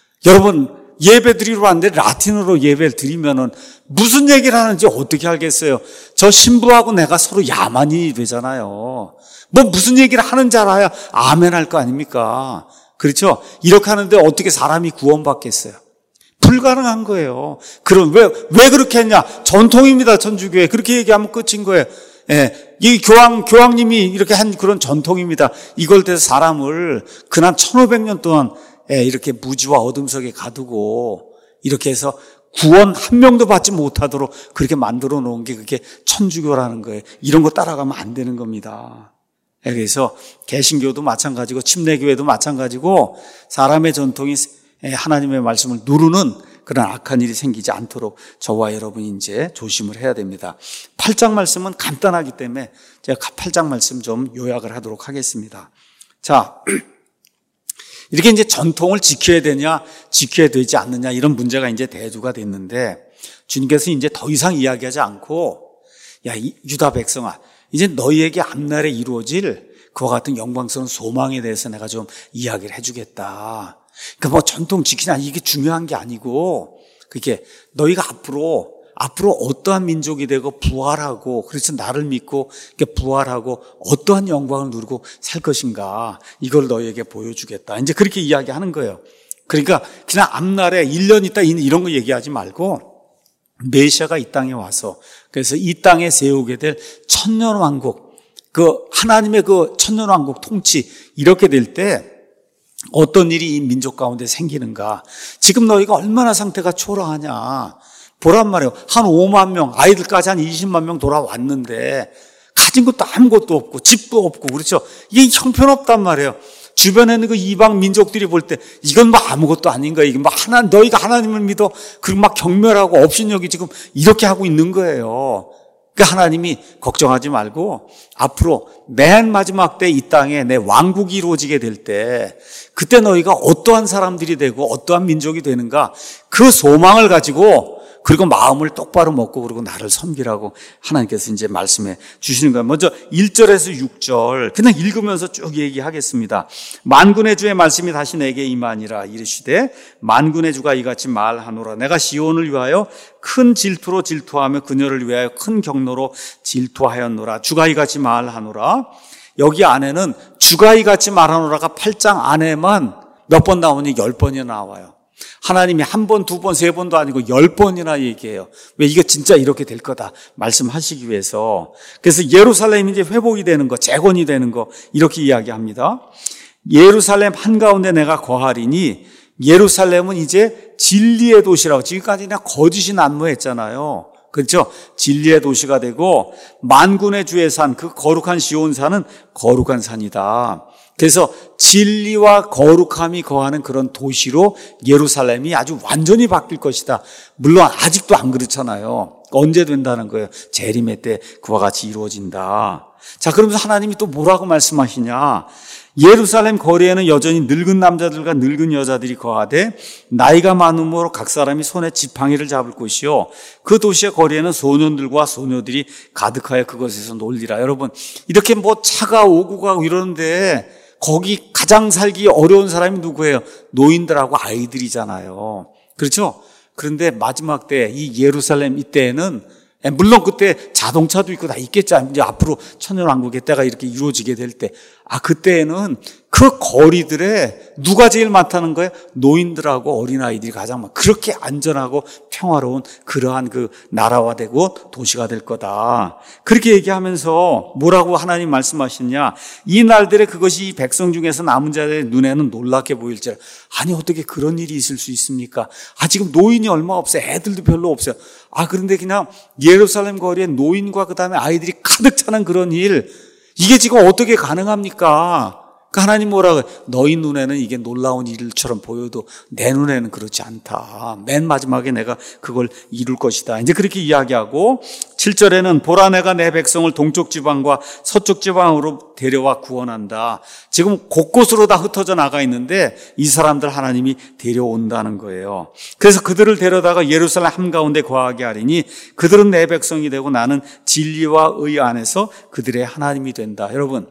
예배 드리러 왔는데 라틴어로 예배를 드리면은 무슨 얘기를 하는지 어떻게 알겠어요? 저 신부하고 내가 서로 야만인이 되잖아요. 뭐 무슨 얘기를 하는지 알아야 아멘 할 거 아닙니까? 그렇죠? 이렇게 하는데 어떻게 사람이 구원받겠어요? 불가능한 거예요. 그럼 왜 그렇게 했냐? 전통입니다, 천주교회. 그렇게 얘기하면 끝인 거예요. 이 교황님이 이렇게 한 그런 전통입니다. 이걸 대해서 사람을 그난 1500년 동안 이렇게 무지와 어둠 속에 가두고 이렇게 해서 구원 한 명도 받지 못하도록 그렇게 만들어 놓은 게 그게 천주교라는 거예요. 이런 거 따라가면 안 되는 겁니다. 그래서 개신교도 마찬가지고 침례교회도 마찬가지고 사람의 전통이 하나님의 말씀을 누르는 그런 악한 일이 생기지 않도록 저와 여러분이 이제 조심을 해야 됩니다. 8장 말씀은 간단하기 때문에 제가 8장 말씀 좀 요약을 하도록 하겠습니다. 자, 이렇게 이제 전통을 지켜야 되냐, 지켜야 되지 않느냐 이런 문제가 이제 대두가 됐는데 주님께서 이제 더 이상 이야기하지 않고 야, 유다 백성아, 이제 너희에게 앞날에 이루어질 그와 같은 영광스러운 소망에 대해서 내가 좀 이야기를 해주겠다. 그러니까 뭐 전통 지키냐 이게 중요한 게 아니고 그게 너희가 앞으로 어떠한 민족이 되고 부활하고 그래서 나를 믿고 이렇게 부활하고 어떠한 영광을 누리고 살 것인가 이걸 너희에게 보여주겠다. 이제 그렇게 이야기하는 거예요. 그러니까 그냥 앞날에 1년 있다 이런 거 얘기하지 말고 메시아가 이 땅에 와서 그래서 이 땅에 세우게 될 천년왕국 그 하나님의 그 천년왕국 통치 이렇게 될 때 어떤 일이 이 민족 가운데 생기는가. 지금 너희가 얼마나 상태가 초라하냐. 보란 말이에요. 한 5만 명, 아이들까지 한 20만 명 돌아왔는데 가진 것도 아무것도 없고 집도 없고 그렇죠. 이게 형편없단 말이에요. 주변에 있는 그 이방 민족들이 볼 때 이건 뭐 아무것도 아닌가, 이게 뭐 너희가 하나님을 믿어 그리고 막 경멸하고 업신여기 지금 이렇게 하고 있는 거예요. 그러니까 하나님이 걱정하지 말고 앞으로 맨 마지막 때 이 땅에 내 왕국이 이루어지게 될 때 그때 너희가 어떠한 사람들이 되고 어떠한 민족이 되는가, 그 소망을 가지고 그리고 마음을 똑바로 먹고 그리고 나를 섬기라고 하나님께서 이제 말씀해 주시는 거예요. 먼저 1절에서 6절 그냥 읽으면서 쭉 얘기하겠습니다. 만군의 주의 말씀이 다시 내게 임하니라. 이르시되 만군의 주가 이같이 말하노라. 내가 시온을 위하여 큰 질투로 질투하며 그녀를 위하여 큰 경노로 질투하였노라. 주가 이같이 말하노라. 여기 안에는 주가 이같이 말하노라가 8장 안에만 몇 번 나오니 10번이나 나와요. 하나님이 한 번, 두 번, 세 번도 아니고 10번이나 얘기해요. 왜? 이게 진짜 이렇게 될 거다 말씀하시기 위해서. 그래서 예루살렘이 이제 회복이 되는 거, 재건이 되는 거 이렇게 이야기합니다. 예루살렘 한가운데 내가 거하리니, 예루살렘은 이제 진리의 도시라고, 지금까지 그냥 거짓이 난무했잖아요. 그렇죠? 진리의 도시가 되고 만군의 주의 산, 그 거룩한 시온산은 거룩한 산이다. 그래서 진리와 거룩함이 거하는 그런 도시로 예루살렘이 아주 완전히 바뀔 것이다. 물론 아직도 안 그렇잖아요. 언제 된다는 거예요? 재림의 때 그와 같이 이루어진다. 자, 그러면서 하나님이 또 뭐라고 말씀하시냐? 예루살렘 거리에는 여전히 늙은 남자들과 늙은 여자들이 거하되 나이가 많음으로 각 사람이 손에 지팡이를 잡을 곳이요, 그 도시의 거리에는 소년들과 소녀들이 가득하여 그것에서 놀리라. 여러분, 이렇게 뭐 차가 오고 가고 이러는데 거기 가장 살기 어려운 사람이 누구예요? 노인들하고 아이들이잖아요. 그렇죠? 그런데 마지막 때 이 예루살렘 이때에는, 물론 그때 자동차도 있고 다 있겠죠. 이제 앞으로 천년왕국의 때가 이렇게 이루어지게 될 때, 그때에는 그 거리들에 누가 제일 많다는 거예요? 노인들하고 어린아이들이 가장 많아. 그렇게 안전하고 평화로운 그러한 그 나라화 되고 도시가 될 거다. 그렇게 얘기하면서 뭐라고 하나님 말씀하시냐? 이 날들에 그것이 이 백성 중에서 남은 자들의 눈에는 놀랍게 보일지라. 아니, 어떻게 그런 일이 있을 수 있습니까? 지금 노인이 얼마 없어요. 애들도 별로 없어요. 그런데 그냥 예루살렘 거리에 노인과 그 다음에 아이들이 가득 차는 그런 일, 이게 지금 어떻게 가능합니까? 그러니까 하나님 뭐라고, 너희 눈에는 이게 놀라운 일처럼 보여도 내 눈에는 그렇지 않다. 맨 마지막에 내가 그걸 이룰 것이다. 이제 그렇게 이야기하고 7절에는 보라, 내가 내 백성을 동쪽 지방과 서쪽 지방으로 데려와 구원한다. 지금 곳곳으로 다 흩어져 나가 있는데 이 사람들 하나님이 데려온다는 거예요. 그래서 그들을 데려다가 예루살렘 한가운데 거하게 하리니 그들은 내 백성이 되고 나는 진리와 의 안에서 그들의 하나님이 된다. 여러분,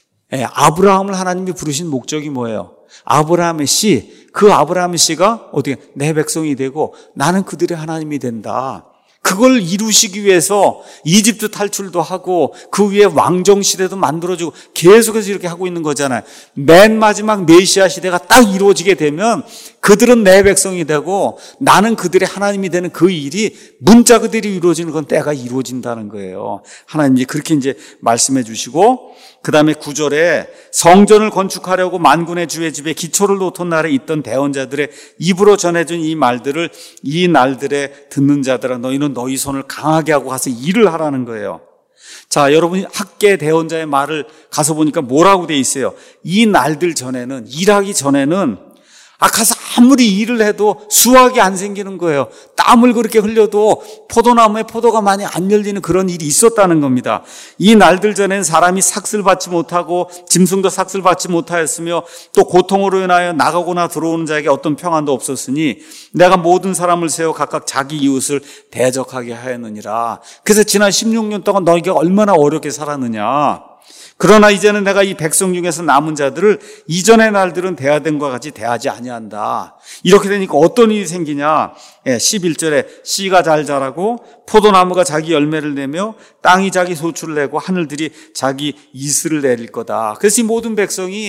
아브라함을 하나님이 부르신 목적이 뭐예요? 아브라함의 씨, 그 아브라함의 씨가 어떻게 내 백성이 되고 나는 그들의 하나님이 된다. 그걸 이루시기 위해서 이집트 탈출도 하고 그 위에 왕정 시대도 만들어주고 계속해서 이렇게 하고 있는 거잖아요. 맨 마지막 메시아 시대가 딱 이루어지게 되면 그들은 내 백성이 되고 나는 그들의 하나님이 되는 그 일이 문자 그대로 이루어지는 건 때가 이루어진다는 거예요. 하나님이 그렇게 이제 말씀해 주시고, 그 다음에 9절에 성전을 건축하려고 만군의 주의 집에 기초를 놓던 날에 있던 대언자들의 입으로 전해준 이 말들을 이 날들에 듣는 자들아, 너희는 너희 손을 강하게 하고 가서 일을 하라는 거예요. 자, 여러분이 학계 대언자의 말을 가서 보니까 뭐라고 돼 있어요? 이 날들 전에는, 일하기 전에는 가서 아무리 일을 해도 수확이 안 생기는 거예요. 땀을 그렇게 흘려도 포도나무에 포도가 많이 안 열리는 그런 일이 있었다는 겁니다. 이 날들 전에는 사람이 삭슬 받지 못하고 짐승도 삭슬 받지 못하였으며 또 고통으로 인하여 나가거나 들어오는 자에게 어떤 평안도 없었으니 내가 모든 사람을 세워 각각 자기 이웃을 대적하게 하였느니라. 그래서 지난 16년 동안 너희가 얼마나 어렵게 살았느냐. 그러나 이제는 내가 이 백성 중에서 남은 자들을 이전의 날들은 대하된 것과 같이 대하지 아니한다. 이렇게 되니까 어떤 일이 생기냐? 11절에 씨가 잘 자라고 포도나무가 자기 열매를 내며 땅이 자기 소출을 내고 하늘들이 자기 이슬을 내릴 거다. 그래서 이 모든 백성이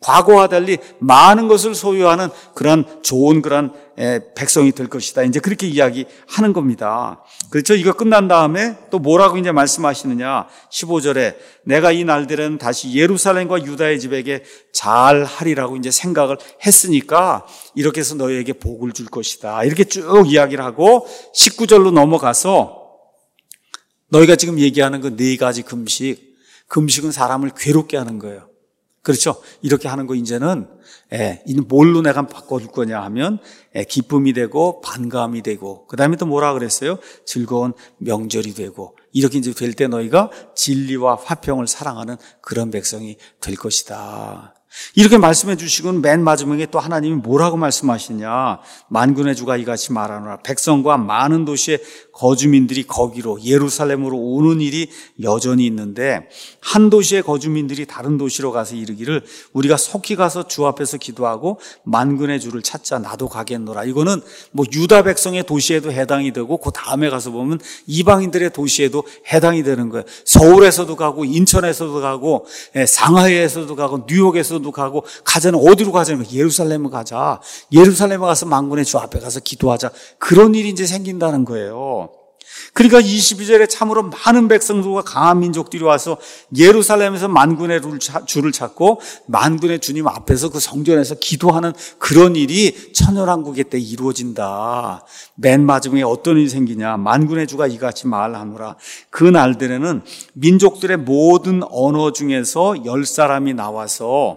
과거와 달리 많은 것을 소유하는 그런 좋은 그런 백성이 될 것이다. 이제 그렇게 이야기하는 겁니다. 그렇죠? 이거 끝난 다음에 또 뭐라고 이제 말씀하시느냐? 15절에 내가 이 날들은 다시 예루살렘과 유다의 집에게 잘 하리라고 이제 생각을 했으니까 이렇게 해서 너희에게 복을 줄 것이다. 이렇게 쭉 이야기를 하고 19절로 넘어가서 너희가 지금 얘기하는 그 네 가지 금식은 사람을 괴롭게 하는 거예요. 그렇죠? 이렇게 하는 거 이제는 뭘로 내가 바꿔줄 거냐 하면 기쁨이 되고 반감이 되고 그다음에 또 뭐라 그랬어요? 즐거운 명절이 되고 이렇게 이제 될 때 너희가 진리와 화평을 사랑하는 그런 백성이 될 것이다. 이렇게 말씀해 주시고는 맨 마지막에 또 하나님이 뭐라고 말씀하시냐? 만군의 주가 이같이 말하노라. 백성과 많은 도시의 거주민들이 거기로 예루살렘으로 오는 일이 여전히 있는데 한 도시의 거주민들이 다른 도시로 가서 이르기를 우리가 속히 가서 주 앞에서 기도하고 만군의 주를 찾자. 나도 가겠노라. 이거는 뭐 유다 백성의 도시에도 해당이 되고 그 다음에 가서 보면 이방인들의 도시에도 해당이 되는 거예요. 서울에서도 가고 인천에서도 가고 상하이에서도 가고 뉴욕에서도 가고 가자는 어디로 가자는 거예요? 예루살렘을 가자. 예루살렘에 가서 만군의 주 앞에 가서 기도하자. 그런 일이 이제 생긴다는 거예요. 그러니까 22절에 참으로 많은 백성들과 강한 민족들이 와서 예루살렘에서 만군의 주를 찾고 만군의 주님 앞에서 그 성전에서 기도하는 그런 일이 천연왕국의 때 이루어진다. 맨 마지막에 어떤 일이 생기냐? 만군의 주가 이같이 말하노라. 그 날들에는 민족들의 모든 언어 중에서 10사람이 나와서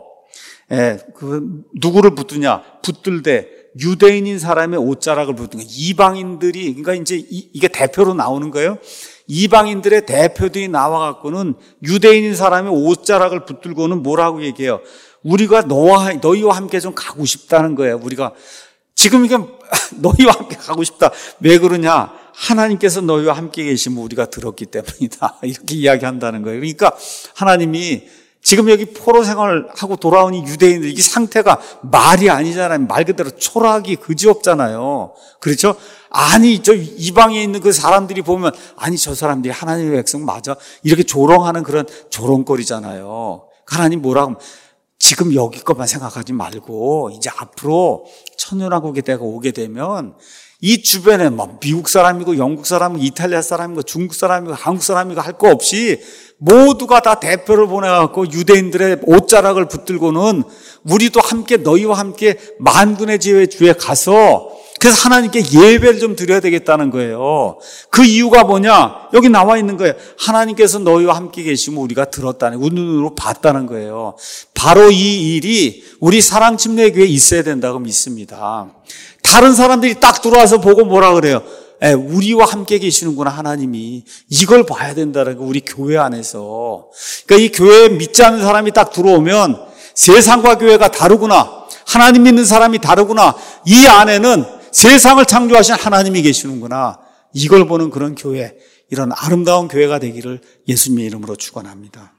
누구를 붙드냐? 붙들되 유대인인 사람의 옷자락을 붙든 거예요. 이방인들이, 그러니까 이제 이게 대표로 나오는 거예요. 이방인들의 대표들이 나와갖고는 유대인인 사람의 옷자락을 붙들고는 뭐라고 얘기해요? 우리가 너희와 함께 좀 가고 싶다는 거예요. 우리가 지금 이게 너희와 함께 가고 싶다. 왜 그러냐? 하나님께서 너희와 함께 계시면 우리가 들었기 때문이다. 이렇게 이야기한다는 거예요. 그러니까 하나님이 지금 여기 포로 생활하고 돌아온 이 유대인들, 이 상태가 말이 아니잖아요. 말 그대로 초라하기 그지없잖아요. 그렇죠? 아니, 저 이방에 있는 그 사람들이 보면, 아니, 저 사람들이 하나님의 백성 맞아? 이렇게 조롱하는 그런 조롱거리잖아요. 하나님 뭐라고 하면, 지금 여기 것만 생각하지 말고, 이제 앞으로 천연왕국의 때가 오게 되면, 이 주변에 뭐 미국 사람이고 영국 사람이고 이탈리아 사람이고 중국 사람이고 한국 사람이고 할 거 없이 모두가 다 대표를 보내갖고 유대인들의 옷자락을 붙들고는 우리도 함께 너희와 함께 만군의 주에 가서 그래서 하나님께 예배를 좀 드려야 되겠다는 거예요. 그 이유가 뭐냐? 여기 나와 있는 거예요. 하나님께서 너희와 함께 계시면 우리가 들었다는, 우리 눈으로 봤다는 거예요. 바로 이 일이 우리 사랑침례교회에 있어야 된다고 믿습니다. 다른 사람들이 딱 들어와서 보고 뭐라 그래요? 우리와 함께 계시는구나, 하나님이. 이걸 봐야 된다는 거, 우리 교회 안에서. 그러니까 이 교회에 믿지 않는 사람이 딱 들어오면 세상과 교회가 다르구나. 하나님 믿는 사람이 다르구나. 이 안에는 세상을 창조하신 하나님이 계시는구나. 이걸 보는 그런 교회, 이런 아름다운 교회가 되기를 예수님의 이름으로 축원합니다.